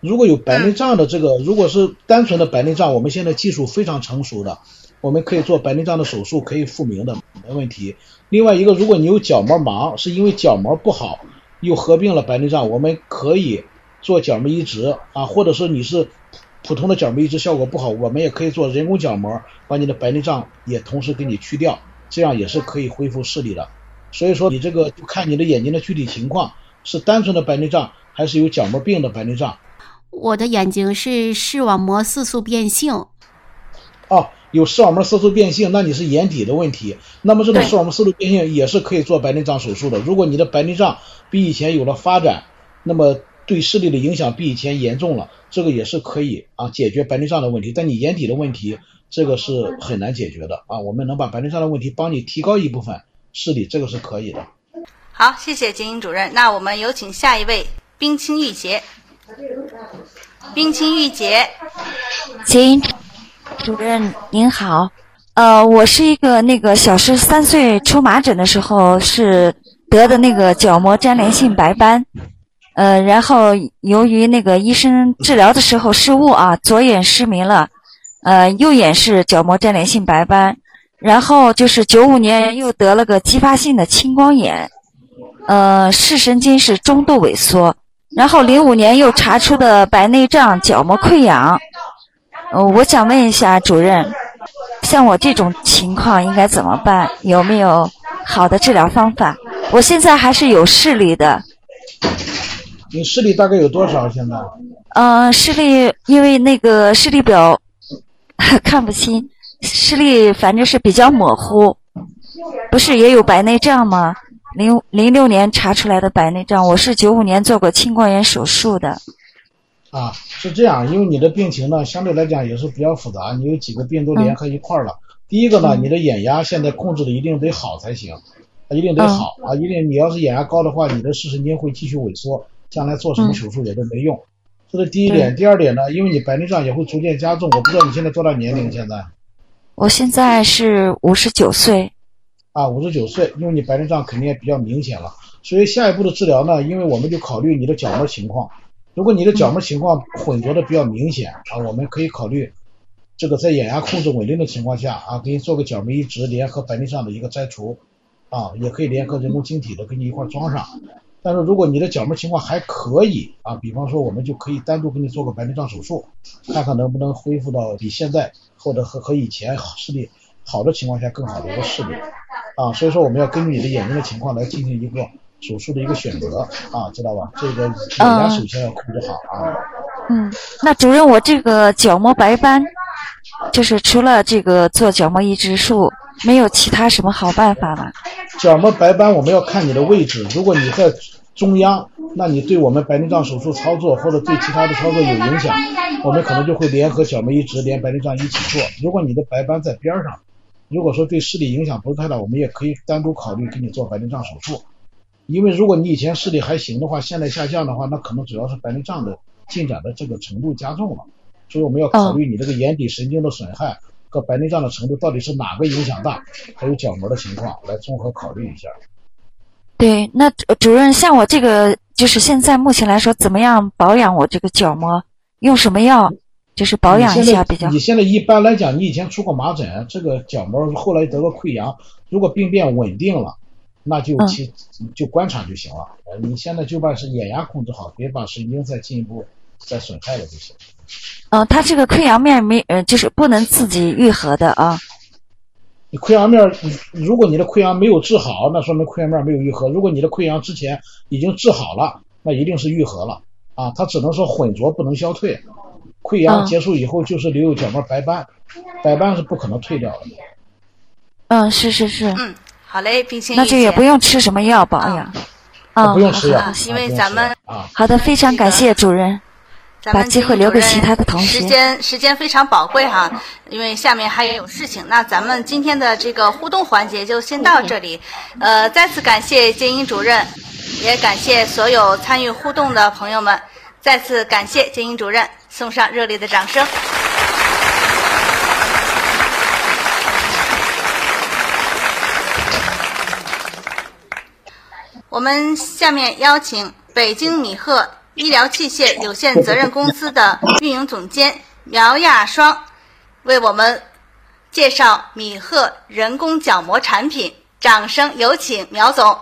如果有白内障的这个，如果是单纯的白内障，我们现在技术非常成熟的，我们可以做白内障的手术，可以复明的，没问题。另外一个，如果你有角膜盲，是因为角膜不好又合并了白内障，我们可以做角膜移植啊，或者说你是普通的角膜移植效果不好，我们也可以做人工角膜，把你的白内障也同时给你去掉，这样也是可以恢复视力的。所以说你这个就看你的眼睛的具体情况，是单纯的白内障还是有角膜病的白内障。 我的眼睛是视网膜色素变性。 哦，有视网膜色素变性，那你是眼底的问题。那么这种视网膜色素变性也是可以做白内障手术的。如果你的白内障比以前有了发展，那么对视力的影响比以前严重了，这个也是可以啊解决白内障的问题。但你眼底的问题，这个是很难解决的啊。我们能把白内障的问题帮你提高一部分视力，这个是可以的。 好，谢谢金英主任。那我们有请下一位冰清玉洁。冰清玉洁， 金主任您好，呃，我是一个那个小时三岁出麻疹的时候是得的那个角膜粘连性白斑，呃，然后由于那个医生治疗的时候失误啊，左眼失明了，呃，右眼是角膜粘连性白斑，然后就是九五年又得了个继发性的青光眼，呃，视神经是中度萎缩。然后零五年又查出的白内障角膜溃疡，呃，我想问一下主任，像我这种情况应该怎么办？有没有好的治疗方法？我现在还是有视力的。 你视力大概有多少现在？ 呃，视力因为那个视力表看不清，视力反正是比较模糊。不是也有白内障吗？零零六年查出来的白内障，我是九五年做过青光眼手术的。 啊，是这样，因为你的病情呢，相对来讲也是比较复杂，你有几个病都联合一块儿了。嗯、第一个呢，你的眼压现在控制的一定得好才行，一定得好、嗯、啊，一定你要是眼压高的话，你的视神经会继续萎缩，将来做什么手术也都没用。嗯、这是第一点。第二点呢，因为你白内障也会逐渐加重，我不知道你现在多大年龄？现在？ 我现在是五十九岁。 啊，五十九岁，因为你白内障肯定也比较明显了，所以下一步的治疗呢，因为我们就考虑你的角膜情况。如果你的角膜情况混浊的比较明显啊，我们可以考虑这个在眼压控制稳定的情况下啊，给你做个角膜移植，联合白内障的一个摘除啊，也可以联合人工晶体的给你一块装上。但是如果你的角膜情况还可以啊，比方说我们就可以单独给你做个白内障手术，看看能不能恢复到比现在或者和和以前视力好的情况下更好的一个视力啊，所以说我们要根据你的眼睛的情况来进行一个手术的一个选择啊，知道吧？这个眼压首先要控制好啊。 嗯，那主任，我这个角膜白斑，就是除了这个做角膜移植术，没有其他什么好办法吗？ 角膜白斑我们要看你的位置，如果你在中央，那你对我们白内障手术操作或者对其他的操作有影响，我们可能就会联合角膜移植连白内障一起做。如果你的白斑在边上，如果说对视力影响不是太大，我们也可以单独考虑给你做白内障手术。因为如果你以前视力还行的话，现在下降的话，那可能主要是白内障的进展的这个程度加重了，所以我们要考虑你这个眼底神经的损害和白内障的程度到底是哪个影响大，还有角膜的情况来综合考虑一下。 对，那主任，像我这个就是现在目前来说，怎么样保养我这个角膜？用什么药？就是保养一下比较好。 你现在一般来讲，你以前出过麻疹，这个角膜后来得个溃疡，如果病变稳定了，那就其、嗯、就观察就行了。你现在就把是眼压控制好，别把神经再进一步再损害了就行。 嗯、呃，它这个溃疡面没呃，就是不能自己愈合的啊。 你溃疡面，如果你的溃疡没有治好，那说明溃疡面没有愈合。如果你的溃疡之前已经治好了，那一定是愈合了啊。它只能说混浊，不能消退。溃疡结束以后就是留有角膜白斑，嗯、白斑是不可能退掉的。 嗯，是是是。 嗯，好嘞，冰清玉洁。 那这也不用吃什么药保养。 嗯，嗯不用吃药， 啊、因为咱们啊。 好的，非常感谢主任。把机会留给其他的同学。 时间时间非常宝贵哈，因为下面还有事情。那咱们今天的这个互动环节就先到这里。呃，再次感谢建英主任，也感谢所有参与互动的朋友们。再次感谢建英主任，送上热烈的掌声。我们下面邀请北京米赫医疗器械有限责任公司的运营总监苗亚双，为我们介绍米赫人工角膜产品。掌声有请苗总。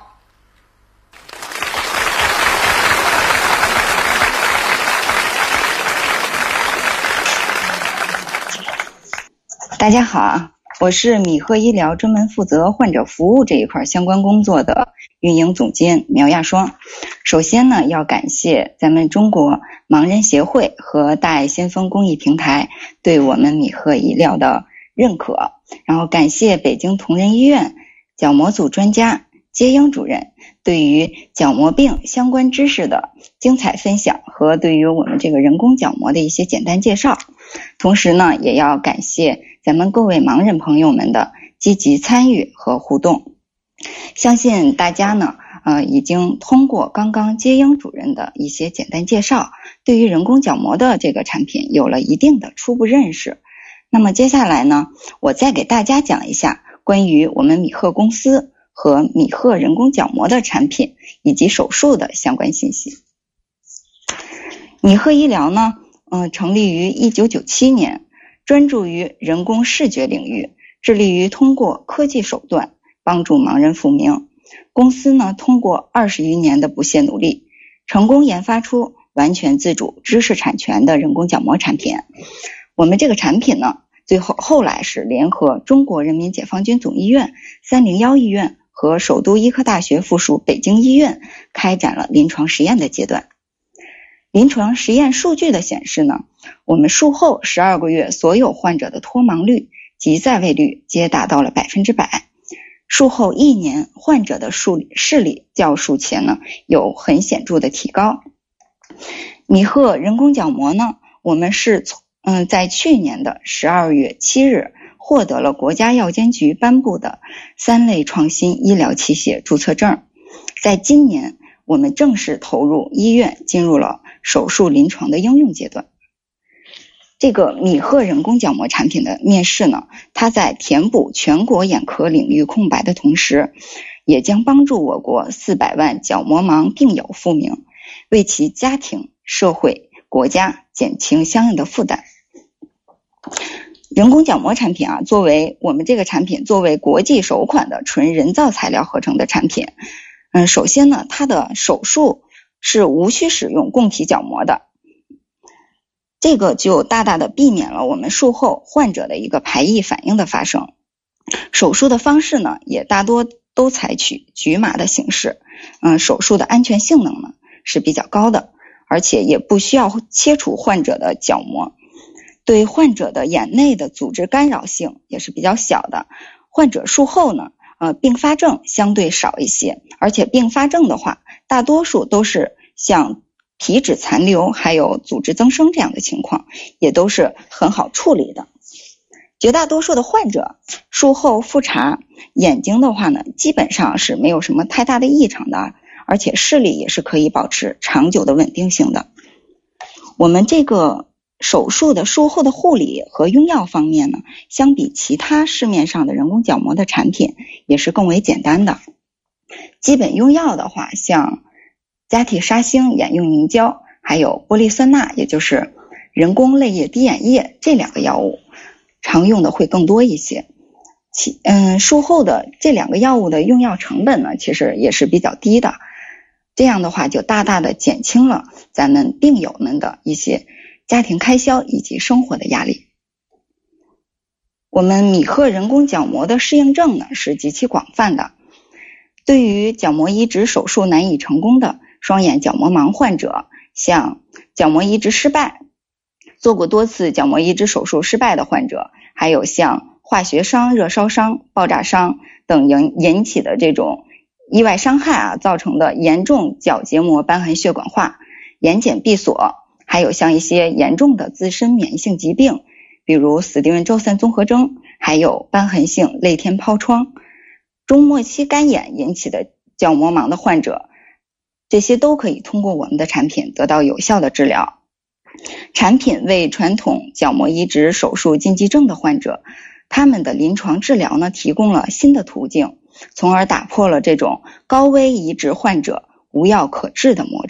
大家好啊，我是米赫医疗专门负责患者服务这一块相关工作的运营总监苗亚双。首先呢，要感谢咱们中国盲人协会和大爱先锋公益平台对我们米赫医疗的认可，然后感谢北京同仁医院角膜组专家接英主任对于角膜病相关知识的精彩分享和对于我们这个人工角膜的一些简单介绍。同时呢，也要感谢咱们各位盲人朋友们的积极参与和互动。相信大家呢呃，已经通过刚刚接英主任的一些简单介绍，对于人工角膜的这个产品有了一定的初步认识。那么接下来呢，我再给大家讲一下关于我们米赫公司和米赫人工角膜的产品以及手术的相关信息。米赫医疗呢呃，成立于一九九七年，专注于人工视觉领域，致力于通过科技手段帮助盲人复明。公司呢，通过二十余年的不懈努力，成功研发出完全自主、知识产权的人工角膜产品。我们这个产品呢，最后后来是联合中国人民解放军总医院、三零一医院和首都医科大学附属北京医院开展了临床实验的阶段。临床实验数据的显示呢，我们术后十二个月所有患者的脱盲率及在位率皆达到了百分之百。术后一年，患者的视视力较术前呢有很显著的提高。米赫人工角膜呢，我们是从嗯在去年的十二月七日获得了国家药监局颁布的三类创新医疗器械注册证。在今年，我们正式投入医院，进入了手术临床的应用阶段。这个米赫人工角膜产品的面世呢，它在填补全国眼科领域空白的同时，也将帮助我国四百万角膜盲病友复明，为其家庭、社会、国家减轻相应的负担。人工角膜产品啊，作为我们这个产品作为国际首款的纯人造材料合成的产品，嗯，首先呢，它的手术是无需使用供体角膜的，这个就大大的避免了我们术后患者的一个排异反应的发生。手术的方式呢，也大多都采取局麻的形式，嗯，手术的安全性能呢是比较高的，而且也不需要切除患者的角膜，对患者的眼内的组织干扰性也是比较小的。患者术后呢，呃，并发症相对少一些，而且并发症的话，大多数都是像皮脂残留还有组织增生这样的情况，也都是很好处理的。绝大多数的患者术后复查眼睛的话呢，基本上是没有什么太大的异常的，而且视力也是可以保持长久的稳定性的。我们这个手术的术后的护理和用药方面呢，相比其他市面上的人工角膜的产品也是更为简单的。基本用药的话，像甾体沙星眼用凝胶，还有玻利酸钠，也就是人工泪液滴眼液，这两个药物常用的会更多一些。其嗯，术后的这两个药物的用药成本呢，其实也是比较低的。这样的话，就大大的减轻了咱们病友们的一些家庭开销以及生活的压力。我们米赫人工角膜的适应症呢是极其广泛的，对于角膜移植手术难以成功的双眼角膜盲患者，像角膜移植失败、做过多次角膜移植手术失败的患者，还有像化学伤、热烧伤、爆炸伤等引引起的这种意外伤害啊造成的严重角结膜瘢痕血管化、眼睑闭锁，还有像一些严重的自身免疫性疾病，比如斯蒂文周三综合征，还有瘢痕性泪天疱疮、中末期干眼引起的角膜盲的患者，这些都可以通过我们的产品得到有效的治疗。产品为传统角膜移植手术禁忌症的患者，他们的临床治疗呢提供了新的途径，从而打破了这种高危移植患者无药可治的魔咒，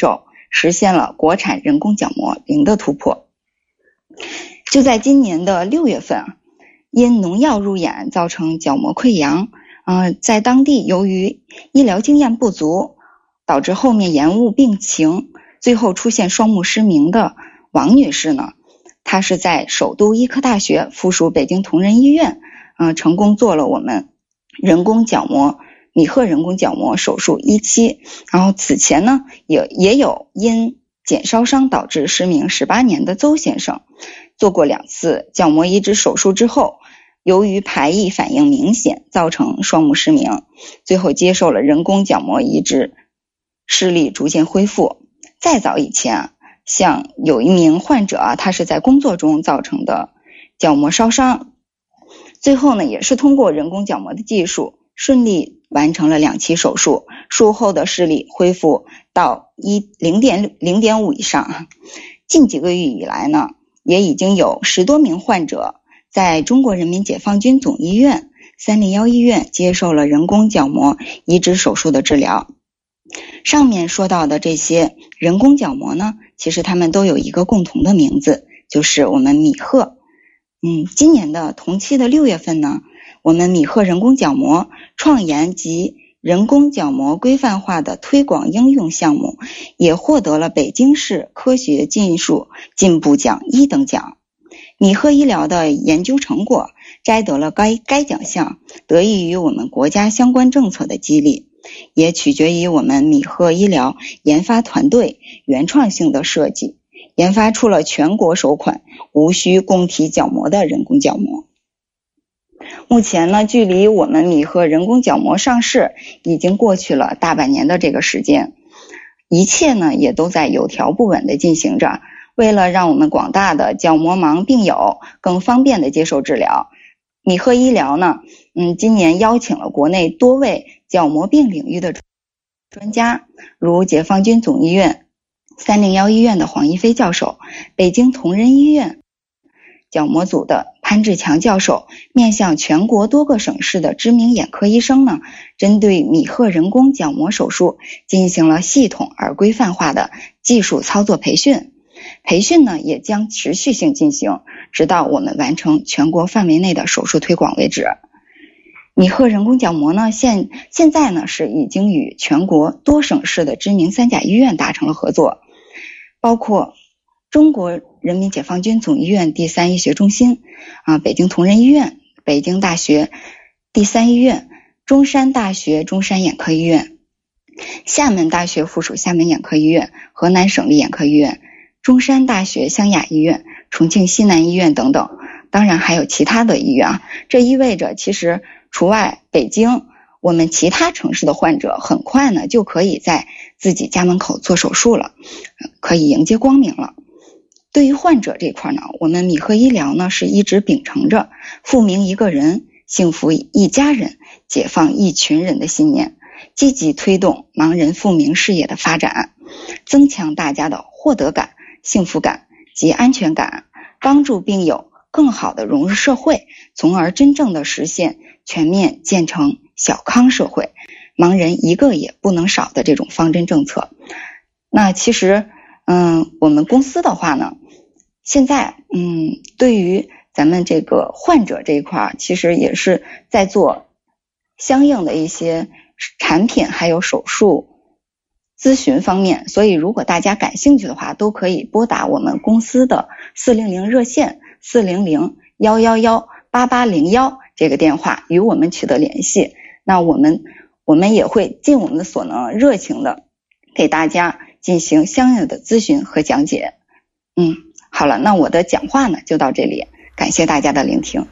实现了国产人工角膜零的突破。就在今年的六月份，因农药入眼造成角膜溃疡，呃，在当地由于医疗经验不足，导致后面延误病情，最后出现双目失明的王女士呢，她是在首都医科大学附属北京同仁医院，呃，成功做了我们人工角膜米赫人工角膜手术一期，然后此前呢也也有因睑烧伤导致失明十八年的邹先生，做过两次角膜移植手术之后，由于排异反应明显，造成双目失明，最后接受了人工角膜移植，视力逐渐恢复。再早以前啊，像有一名患者啊，他是在工作中造成的角膜烧伤，最后呢也是通过人工角膜的技术顺利完成了两期手术，术后的视力恢复到一零点零点五以上。近几个月以来呢，也已经有十多名患者在中国人民解放军总医院三零一医院接受了人工角膜移植手术的治疗。上面说到的这些人工角膜呢，其实它们都有一个共同的名字，就是我们米赫。嗯，今年的同期的六月份呢，我们米赫人工角膜创研及人工角膜规范化的推广应用项目也获得了北京市科学技术进步奖一等奖。米赫医疗的研究成果摘得了该该奖项，得益于我们国家相关政策的激励，也取决于我们米赫医疗研发团队原创性的设计，研发出了全国首款无需供体角膜的人工角膜。目前呢，距离我们米赫人工角膜上市已经过去了大半年的这个时间，一切呢也都在有条不紊地进行着。为了让我们广大的角膜盲病友更方便地接受治疗，米赫医疗呢，嗯，今年邀请了国内多位角膜病领域的专家，如解放军总医院三零一医院的黄一飞教授，北京同仁医院角膜组的潘志强教授，面向全国多个省市的知名眼科医生呢，针对米赫人工角膜手术进行了系统而规范化的技术操作培训。培训呢也将持续性进行，直到我们完成全国范围内的手术推广为止。米赫人工角膜呢，现现在呢是已经与全国多省市的知名三甲医院达成了合作，包括中国人民解放军总医院第三医学中心啊，北京同仁医院、北京大学第三医院、中山大学中山眼科医院、厦门大学附属厦门眼科医院、河南省立眼科医院、中山大学湘雅医院、重庆西南医院等等，当然还有其他的医院啊。这意味着其实除外北京，我们其他城市的患者很快呢就可以在自己家门口做手术了，可以迎接光明了。对于患者这块呢，我们米赫医疗呢是一直秉承着富民一个人，幸福一家人，解放一群人的信念，积极推动盲人复明事业的发展，增强大家的获得感、幸福感及安全感，帮助病友更好地融入社会，从而真正的实现全面建成小康社会，盲人一个也不能少的这种方针政策。那其实嗯，我们公司的话呢，现在嗯，对于咱们这个患者这一块，其实也是在做相应的一些产品还有手术咨询方面，所以如果大家感兴趣的话，都可以拨打我们公司的四零零热线四零零一一一八八零一这个电话与我们取得联系。那我们我们也会尽我们的所能，热情的给大家进行相应的咨询和讲解。嗯，好了，那我的讲话呢就到这里，感谢大家的聆听。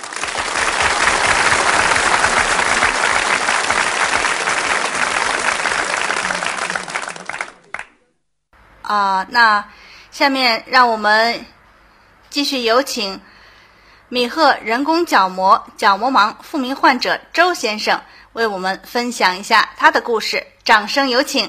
啊，那下面让我们继续有请米赫人工角膜角膜盲复明患者周先生为我们分享一下他的故事，掌声有请。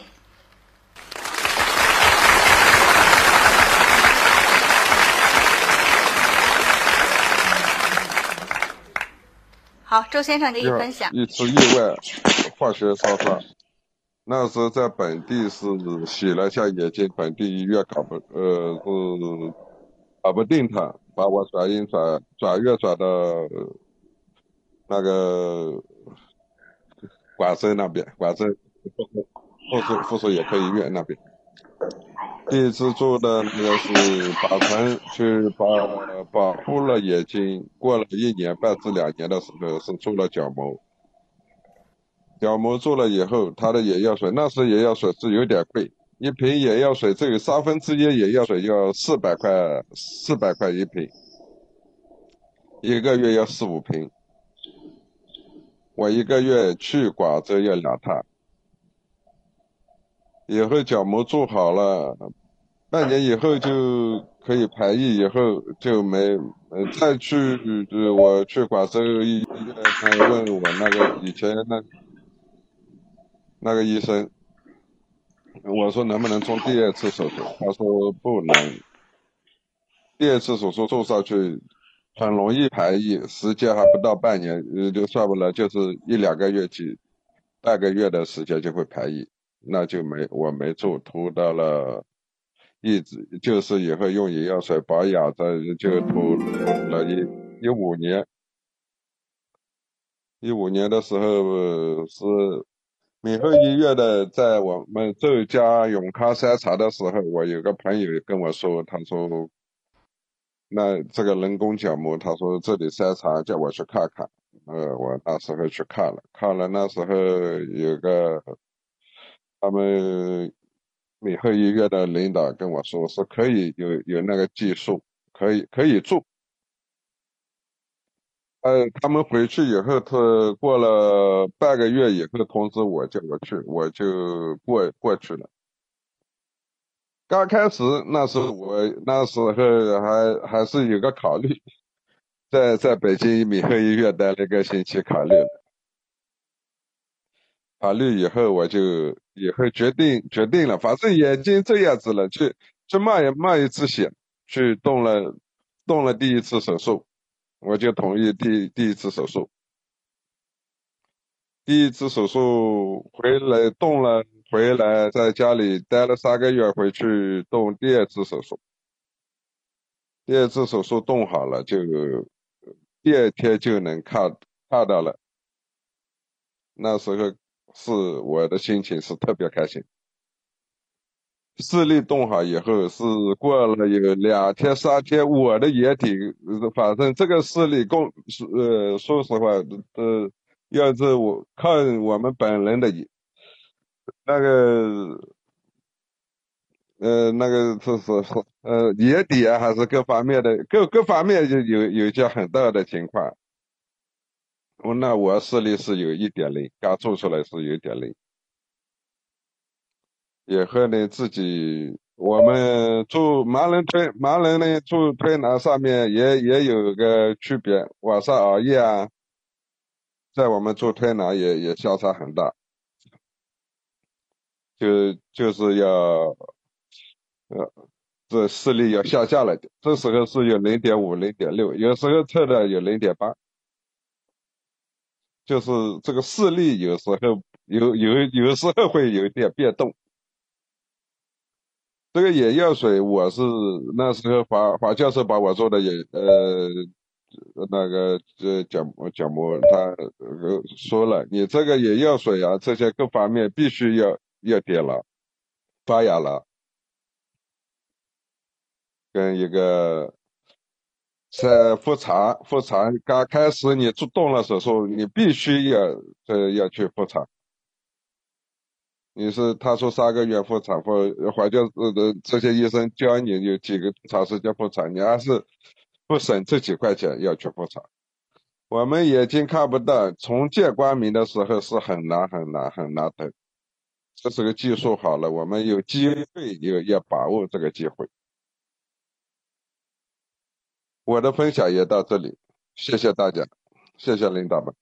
好，周先生给你分享。 一次意外，化学操作， 那时候在本地是洗了下眼睛，本地医院搞不呃是搞不定他，把我转院转转院转到那个广州那边，广州附属附属眼科医院那边。第一次做的那个是打针，去保保护了眼睛，过了一年半至两年的时候是做了角膜。角膜做了以后，他的眼药水那时眼药水是有点贵，一瓶眼药水只有三分之一眼药水要四百块，四百块一瓶，一个月要四五瓶。我一个月去广州要两趟。以后角膜做好了，半年以后就可以排异，以后就没呃再去呃我去广州医院，他问我那个以前那那个医生，我说能不能做第二次手术，他说不能，第二次手术做上去很容易排异，时间还不到半年，呃就算不了，就是一两个月几半个月的时间就会排异，那就没我没做，拖到了。一直就是以后用眼药水保养的，就拖了一一五年，一五年的时候是闽后医院的，在我们浙江永康筛查的时候，我有个朋友跟我说，他说那这个人工角膜，他说这里筛查叫我去看看，呃，我那时候去看了，看了那时候有个他们。闽后医院的领导跟我说是可以有有那个技术，可以可以做。呃，他们回去以后，他过了半个月以后通知我叫我去，我就过过去了。刚开始那时候我那时候还还是有个考虑，在在北京闽后医院待了个星期考虑了。考虑以后，我就以后决定决定了，反正眼睛这样子了，去去冒一冒一次险，去动了动了第一次手术，我就同意第第一次手术。第一次手术回来动了，回来在家里待了三个月，回去动第二次手术。第二次手术动好了，就第二天就能看看到了。那时候。是我的心情是特别开心。视力动好以后是过了有两天三天，我的眼底反正这个视力共呃说实话呃要是我看我们本人的那个呃那个是是呃眼底啊还是各方面的各各方面就有有一些很大的情况。那我视力是有一点零，刚做出来是有一点零。也和呢自己，我们做盲人推盲人呢做推拿上面也也有个区别，晚上熬夜啊，在我们做推拿也也相差很大，就就是要呃这视力要下降了点，这时候是有 零点五 零点六， 有时候测的有 零点八， 就是这个视力有时候有有有时候会有一点变动。这个眼药水我是那时候华华教授把我做的眼呃那个呃角膜角膜他呃说了，你这个眼药水啊这些各方面必须要要点了发芽了，跟一个在复查复查刚开始你做动了手术，你必须要呃要去复查。你是他说三个月复查，或或者呃这些医生教你有几个长时间复查，你还是不省这几块钱要去复查。我们眼睛看不到，重见光明的时候是很难很难很难的。这是个技术好了，我们有机会有要把握这个机会。我的分享也到这里，谢谢大家，谢谢领导们。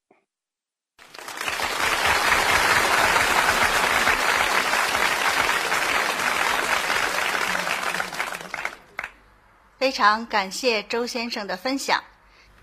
非常感谢周先生的分享。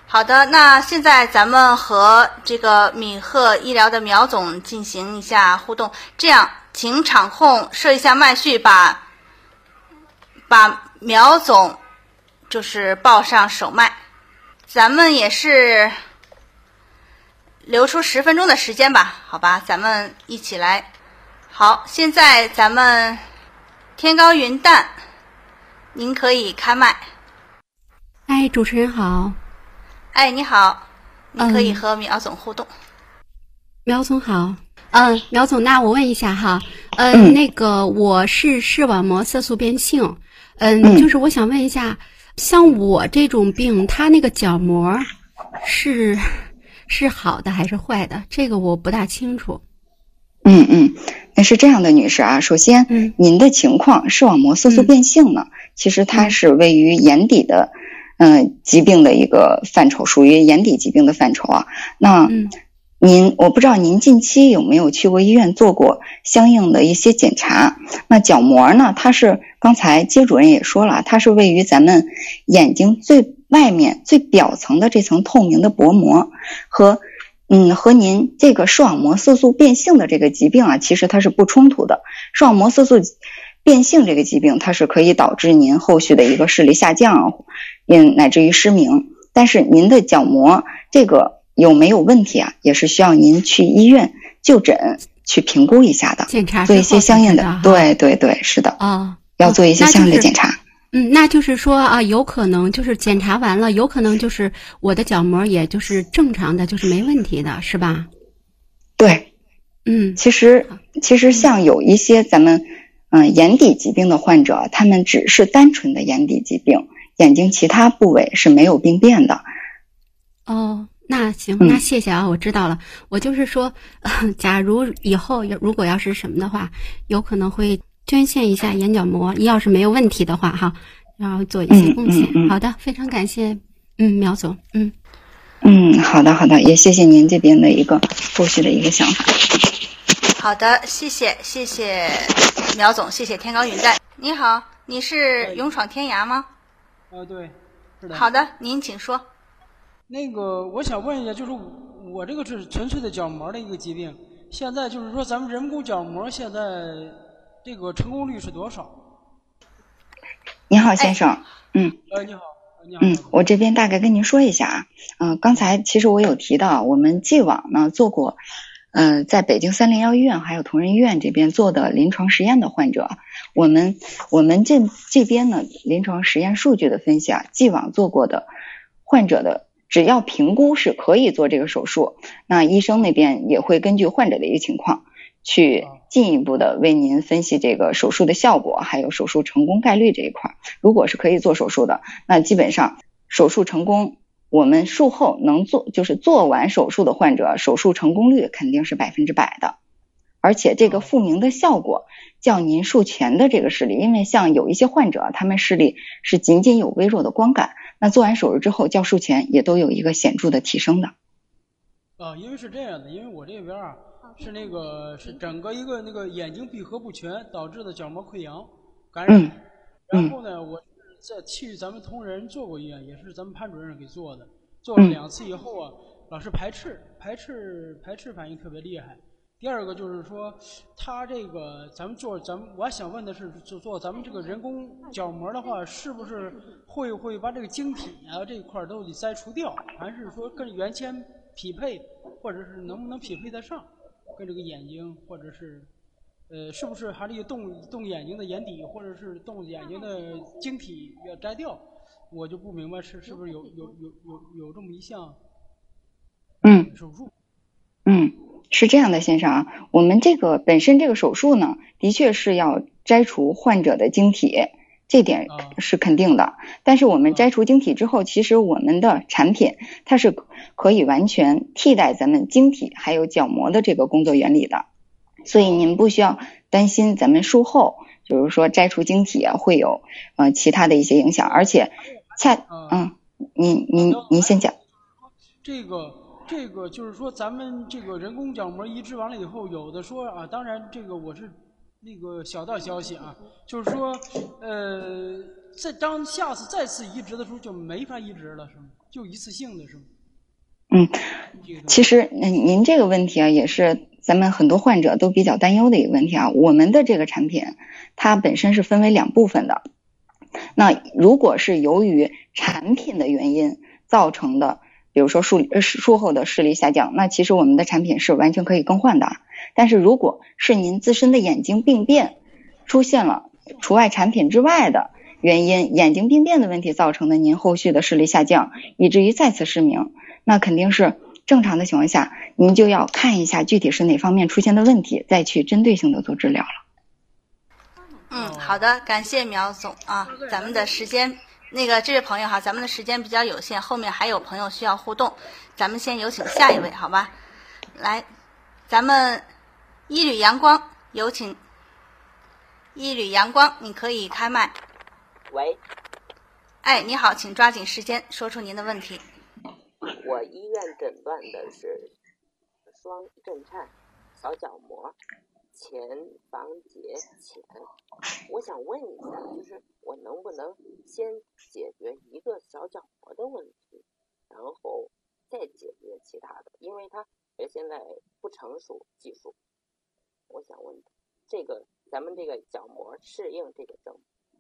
好的，那现在咱们和这个米赫医疗的苗总进行一下互动。这样，请场控设一下麦序，把把苗总就是报上首麦。咱们也是留出十分钟的时间吧，好吧，咱们一起来。好，现在咱们天高云淡，您可以开麦。 哎，主持人好。 哎，你好，你可以和苗总互动。 嗯、苗总好。嗯，苗总，那我问一下哈，呃、 嗯， 那个我是视网膜色素变性，嗯、呃，就是我想问一下，像我这种病，它那个角膜是是好的还是坏的？这个我不大清楚。 嗯嗯，那是这样的，女士啊，首先，嗯，您的情况视网膜色素变性呢，嗯、其实它是位于眼底的，嗯、呃，疾病的一个范畴，属于眼底疾病的范畴啊。那，嗯。您，我不知道您近期有没有去过医院做过相应的一些检查。那角膜呢，它是刚才接主任也说了，它是位于咱们眼睛最外面最表层的这层透明的薄膜，和嗯和您这个视网膜色素变性的这个疾病啊，其实它是不冲突的。视网膜色素变性这个疾病，它是可以导致您后续的一个视力下降，嗯乃至于失明。但是您的角膜这个有没有问题啊？也是需要您去医院就诊去评估一下的， 检查做一些相应的，对对对，是的， 哦， 要做一些相应的检查。 嗯，那就是说啊，有可能就是检查完了，有可能就是我的角膜也就是正常的，就是没问题的，是吧？ 对， 嗯， 其实其实像有一些咱们嗯、呃、眼底疾病的患者，他们只是单纯的眼底疾病，眼睛其他部位是没有病变的。 哦。那行，那谢谢啊，我知道了。我就是说，呃、假如以后如果要是什么的话，有可能会捐献一下眼角膜，要是没有问题的话哈，然后做一些贡献。 嗯嗯嗯、 好的，非常感谢，嗯，苗总，嗯嗯，好的好的，也谢谢您这边的一个后续的一个想法。 好的，谢谢谢谢苗总，谢谢天高云淡。你好，你是勇闯天涯吗？ 呃，对，是的。 好的，您请说。 那个，我想问一下，就是我这个是纯粹的角膜的一个疾病，现在就是说咱们人工角膜现在这个成功率是多少？ 你好，先生，哎、嗯， 呃，你好，你好， 嗯，我这边大概跟您说一下啊，嗯、呃，刚才其实我有提到，我们既往呢做过，呃，在北京三零幺医院还有同仁医院这边做的临床实验的患者，我们我们这这边呢临床实验数据的分析啊，既往做过的患者的。只要评估是可以做这个手术，那医生那边也会根据患者的一个情况，去进一步的为您分析这个手术的效果，还有手术成功概率这一块。如果是可以做手术的，那基本上手术成功，我们术后能做，就是做完手术的患者，手术成功率肯定是百分之百的。而且这个复明的效果较您术前的这个视力，因为像有一些患者，他们视力是仅仅有微弱的光感，那做完手术之后，较术前也都有一个显著的提升的。 啊，因为是这样的，因为我这边啊是那个是整个一个那个眼睛闭合不全导致的角膜溃疡感染， 嗯、 然后呢，我是在去咱们同仁做过医院，也是咱们潘主任给做的，做了两次以后啊，嗯、老是排斥，排斥排斥反应特别厉害。第二个就是说，他这个咱们做咱们，我还想问的是，做做咱们这个人工角膜的话，是不是会会把这个晶体啊这一块都得摘除掉，还是说跟原先匹配，或者是能不能匹配得上，跟这个眼睛，或者是呃，是不是还得动动眼睛的眼底，或者是动眼睛的晶体要摘掉？我就不明白是是不是有有有有有这么一项嗯手术？ 嗯。是这样的，先生啊，我们这个本身这个手术呢，的确是要摘除患者的晶体，这点是肯定的。但是我们摘除晶体之后，其实我们的产品它是可以完全替代咱们晶体还有角膜的这个工作原理的，所以您不需要担心咱们术后，比如说摘除晶体啊会有呃其他的一些影响，而且恰嗯，您您您先讲这个。这个就是说，咱们这个人工角膜移植完了以后，有的说啊，当然这个我是那个小道消息啊，就是说，呃，在当下次再次移植的时候就没法移植了，是吗？ 就一次性的是吗？ 嗯，其实您您这个问题啊，也是咱们很多患者都比较担忧的一个问题啊。我们的这个产品，它本身是分为两部分的。那如果是由于产品的原因造成的，比如说术呃术后的视力下降，那其实我们的产品是完全可以更换的。但是如果是您自身的眼睛病变出现了除外产品之外的原因，眼睛病变的问题造成的您后续的视力下降，以至于再次失明，那肯定是正常的情况下，您就要看一下具体是哪方面出现的问题，再去针对性的做治疗了。 嗯，好的，感谢苗总啊，咱们的时间，那个这位朋友哈，咱们的时间比较有限，后面还有朋友需要互动，咱们先有请下一位，好吧？来，咱们一缕阳光，有请一缕阳光，你可以开麦。 喂， 哎，你好，请抓紧时间说出您的问题。 我医院诊断的是双震颤小角膜前房结前，我想问一下，就是我能不能先解决一个小角膜的问题，然后再解决其他的？因为它现在不成熟技术，我想问这个咱们这个角膜适应这个症。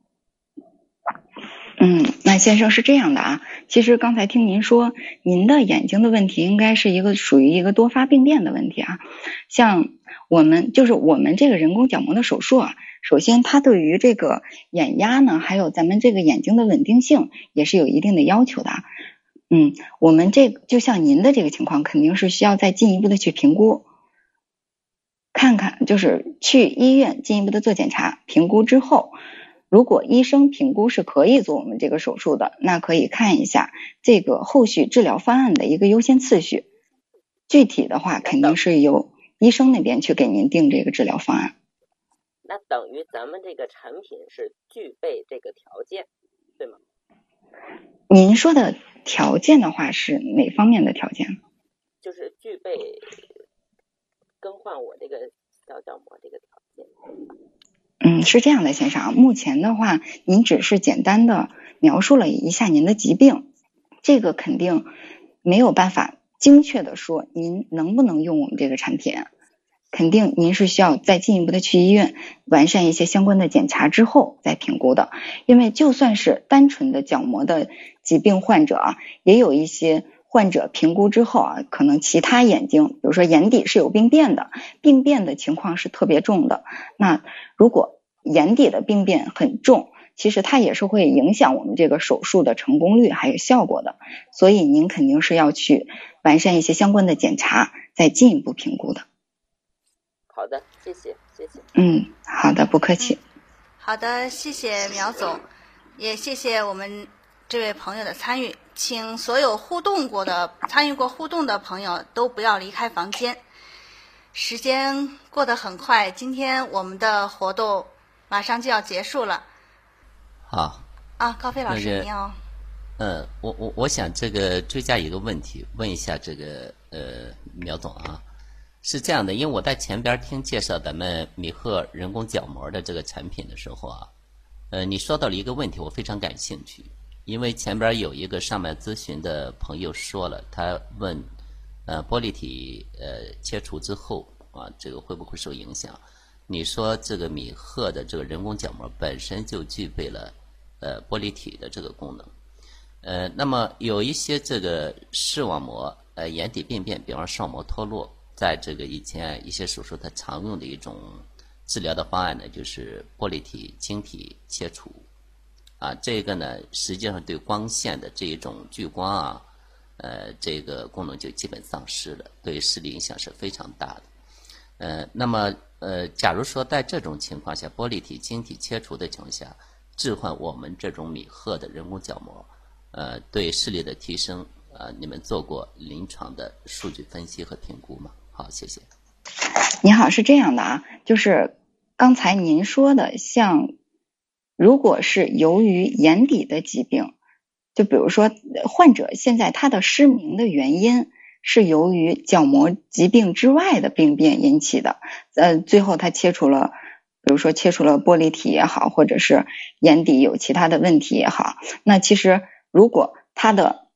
嗯，那先生是这样的啊，其实刚才听您说，您的眼睛的问题应该是一个属于一个多发病变的问题啊。像我们就是我们这个人工角膜的手术啊，首先它对于这个眼压呢，还有咱们这个眼睛的稳定性也是有一定的要求的啊。嗯，我们这就像您的这个情况，肯定是需要再进一步的去评估，看看就是去医院进一步的做检查评估之后。如果医生评估是可以做我们这个手术的，那可以看一下这个后续治疗方案的一个优先次序。具体的话，肯定是由医生那边去给您定这个治疗方案。 那等于咱们这个产品是具备这个条件，对吗？ 您说的条件的话是哪方面的条件？ 就是具备更换我这个小角膜这个条件。 嗯，是这样的，先生，目前的话，您只是简单的描述了一下您的疾病，这个肯定没有办法精确的说您能不能用我们这个产品，肯定您是需要再进一步的去医院完善一些相关的检查之后再评估的。因为就算是单纯的角膜的疾病患者啊，也有一些患者评估之后啊，可能其他眼睛，比如说眼底是有病变的，病变的情况是特别重的。那如果眼底的病变很重，其实它也是会影响我们这个手术的成功率还有效果的。所以您肯定是要去完善一些相关的检查，再进一步评估的。 好的，谢谢，谢谢。 嗯，好的，不客气。 好的，谢谢苗总，也谢谢我们这位朋友的参与。请所有互动过的、参与过互动的朋友都不要离开房间。时间过得很快，今天我们的活动马上就要结束了。 好啊，高飞老师， 那个、 你要。 呃，我我我想这个追加一个问题，问一下这个呃苗总啊，是这样的，因为我在前边听介绍咱们米赫人工角膜的这个产品的时候啊，呃，你说到了一个问题，我非常感兴趣。因为前边有一个上门咨询的朋友说了，他问，呃，玻璃体呃切除之后啊，这个会不会受影响？你说这个米赫的这个人工角膜本身就具备了呃玻璃体的这个功能，呃，那么有一些这个视网膜呃眼底病变，比方说视网膜脱落，在这个以前一些手术它常用的一种治疗的方案呢，就是玻璃体晶体切除。啊，这个呢，实际上对光线的这一种聚光啊，呃，这个功能就基本丧失了，对视力影响是非常大的。呃，那么呃，假如说在这种情况下，玻璃体晶体切除的情况下，置换我们这种米赫的人工角膜，呃，对视力的提升，呃，你们做过临床的数据分析和评估吗？好，谢谢。 你好，是这样的啊，就是刚才您说的，像如果是由于眼底的疾病，就比如说患者现在他的失明的原因是由于角膜疾病之外的病变引起的，呃，最后他切除了，比如说切除了玻璃体也好，或者是眼底有其他的问题也好，那其实如果他的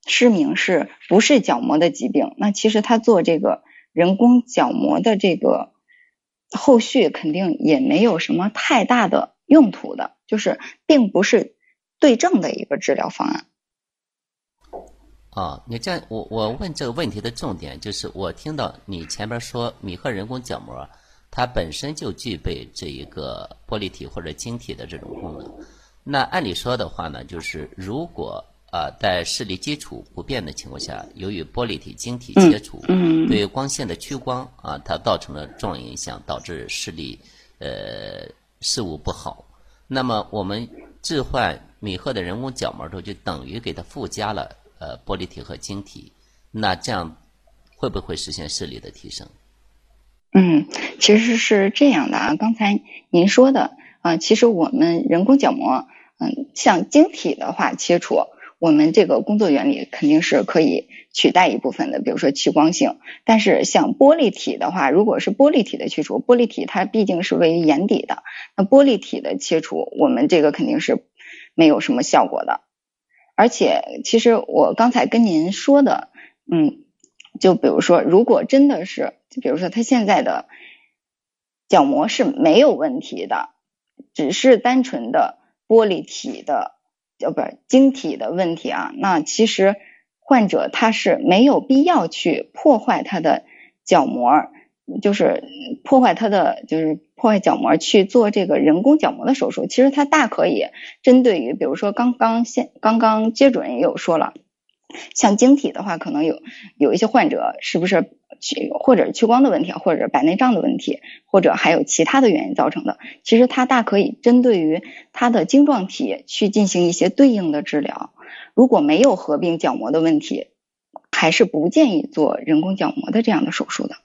失明是不是角膜的疾病，那其实他做这个人工角膜的这个后续肯定也没有什么太大的用途的，就是并不是对症的一个治疗方案。 哦，你这样，我我问这个问题的重点就是，我听到你前面说米赫人工角膜，它本身就具备这一个玻璃体或者晶体的这种功能。那按理说的话呢，就是如果啊、呃、在视力基础不变的情况下，由于玻璃体晶体接触， 嗯嗯、 对光线的屈光啊，它造成了重要影响，导致视力呃视物不好。那么我们置换米赫的人工角膜之后，就等于给它附加了呃玻璃体和晶体，那这样会不会实现视力的提升？ 嗯，其实是这样的啊，刚才您说的啊、呃，其实我们人工角膜，嗯，像晶体的话切除，我们这个工作原理肯定是可以取代一部分的，比如说去光性。但是像玻璃体的话，如果是玻璃体的去除，玻璃体它毕竟是位于眼底的，那玻璃体的切除，我们这个肯定是没有什么效果的。而且，其实我刚才跟您说的，嗯。就比如说，如果真的是，就比如说他现在的角膜是没有问题的，只是单纯的玻璃体的，呃，不是晶体的问题啊，那其实患者他是没有必要去破坏他的角膜，就是破坏他的，就是破坏角膜去做这个人工角膜的手术。其实他大可以针对于，比如说刚刚现刚刚接主任也有说了。像晶体的话，可能有有一些患者是不是去或者屈光的问题，或者白内障的问题，或者还有其他的原因造成的。其实它大可以针对于它的晶状体去进行一些对应的治疗。如果没有合并角膜的问题，还是不建议做人工角膜的这样的手术的。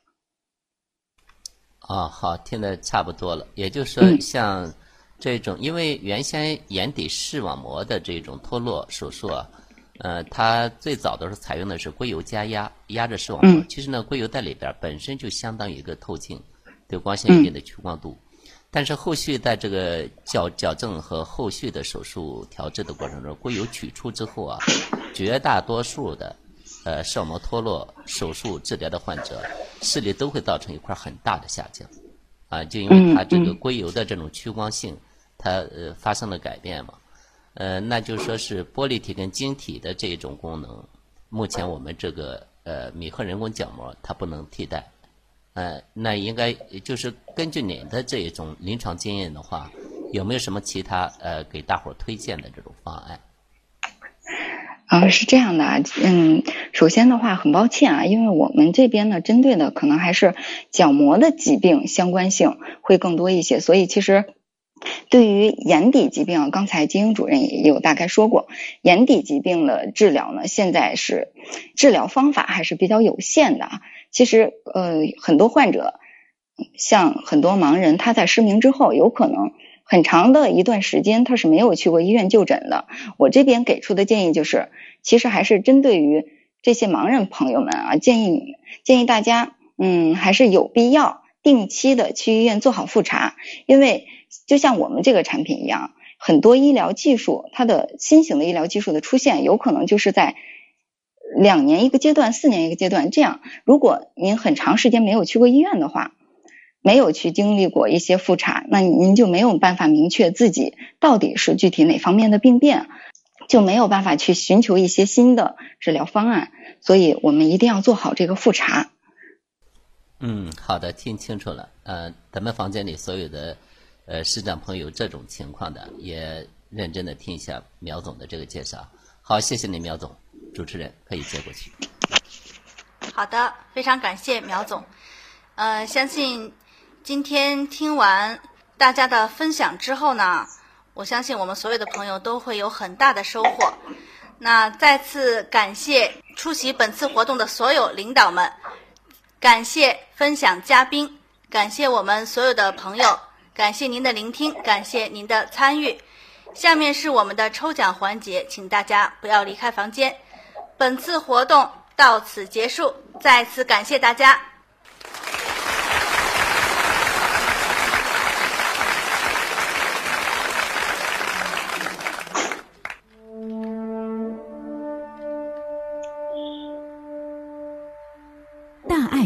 啊、哦，好，听得差不多了。也就是说，像这种、嗯、因为原先眼底视网膜的这种脱落手术啊。呃，它最早的时候采用的是硅油加压，压着视网膜。 嗯、 其实呢，硅油在里边本身就相当于一个透镜，对光线有一定的屈光度。嗯、但是后续在这个矫矫正和后续的手术调治的过程中，硅油取出之后啊，绝大多数的呃视网膜脱落手术治疗的患者，视力都会造成一块很大的下降。啊，就因为它这个硅油的这种屈光性，它呃发生了改变嘛。呃，那就说是玻璃体跟晶体的这种功能，目前我们这个呃米赫人工角膜它不能替代。呃，那应该就是根据您的这种临床经验的话，有没有什么其他呃给大伙儿推荐的这种方案？ 啊、呃，是这样的啊，嗯，首先的话很抱歉啊，因为我们这边呢针对的可能还是角膜的疾病相关性会更多一些，所以其实。对于眼底疾病，刚才金英主任也有大概说过，眼底疾病的治疗呢，现在是治疗方法还是比较有限的啊。其实呃，很多患者，像很多盲人，他在失明之后，有可能很长的一段时间他是没有去过医院就诊的。我这边给出的建议就是，其实还是针对于这些盲人朋友们啊，建议建议大家，嗯，还是有必要定期的去医院做好复查，因为就像我们这个产品一样，很多医疗技术，它的新型的医疗技术的出现，有可能就是在两年一个阶段，四年一个阶段。这样，如果您很长时间没有去过医院的话，没有去经历过一些复查，那您就没有办法明确自己到底是具体哪方面的病变，就没有办法去寻求一些新的治疗方案。所以我们一定要做好这个复查。 嗯，好的，听清楚了。呃，咱们房间里所有的呃视障朋友这种情况的，也认真的听一下苗总的这个介绍。好，谢谢你，苗总。主持人可以接过去。 好的，非常感谢苗总。呃，相信今天听完大家的分享之后呢，我相信我们所有的朋友都会有很大的收获。那再次感谢出席本次活动的所有领导们，感谢分享嘉宾，感谢我们所有的朋友，感谢您的聆听，感谢您的参与。下面是我们的抽奖环节，请大家不要离开房间。本次活动到此结束，再次感谢大家。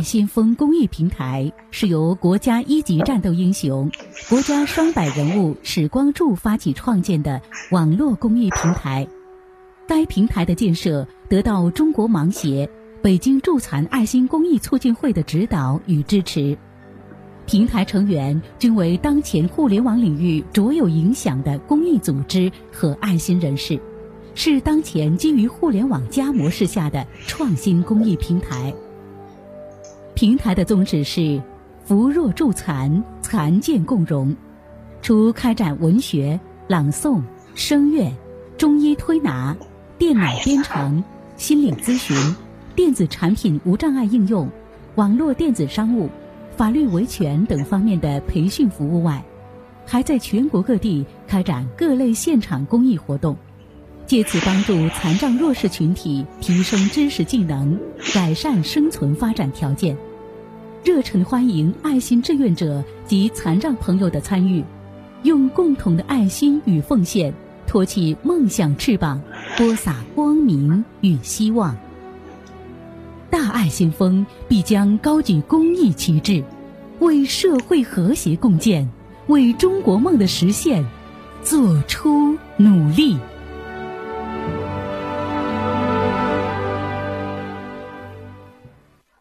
先锋公益平台是由国家一级战斗英雄、国家双百人物史光柱发起创建的网络公益平台。该平台的建设得到中国盲协、北京助残爱心公益促进会的指导与支持。平台成员均为当前互联网领域卓有影响的公益组织和爱心人士，是当前基于互联网加模式下的创新公益平台。平台的宗旨是扶弱助残，残健共融。除开展文学、朗诵、声乐、中医推拿、电脑编程、心理咨询、电子产品无障碍应用、网络电子商务、法律维权等方面的培训服务外，还在全国各地开展各类现场公益活动，借此帮助残障弱势群体提升知识技能，改善生存发展条件。热忱欢迎爱心志愿者及残障朋友的参与，用共同的爱心与奉献托起梦想翅膀，播撒光明与希望。大爱先锋必将高举公益旗帜，为社会和谐共建，为中国梦的实现做出努力。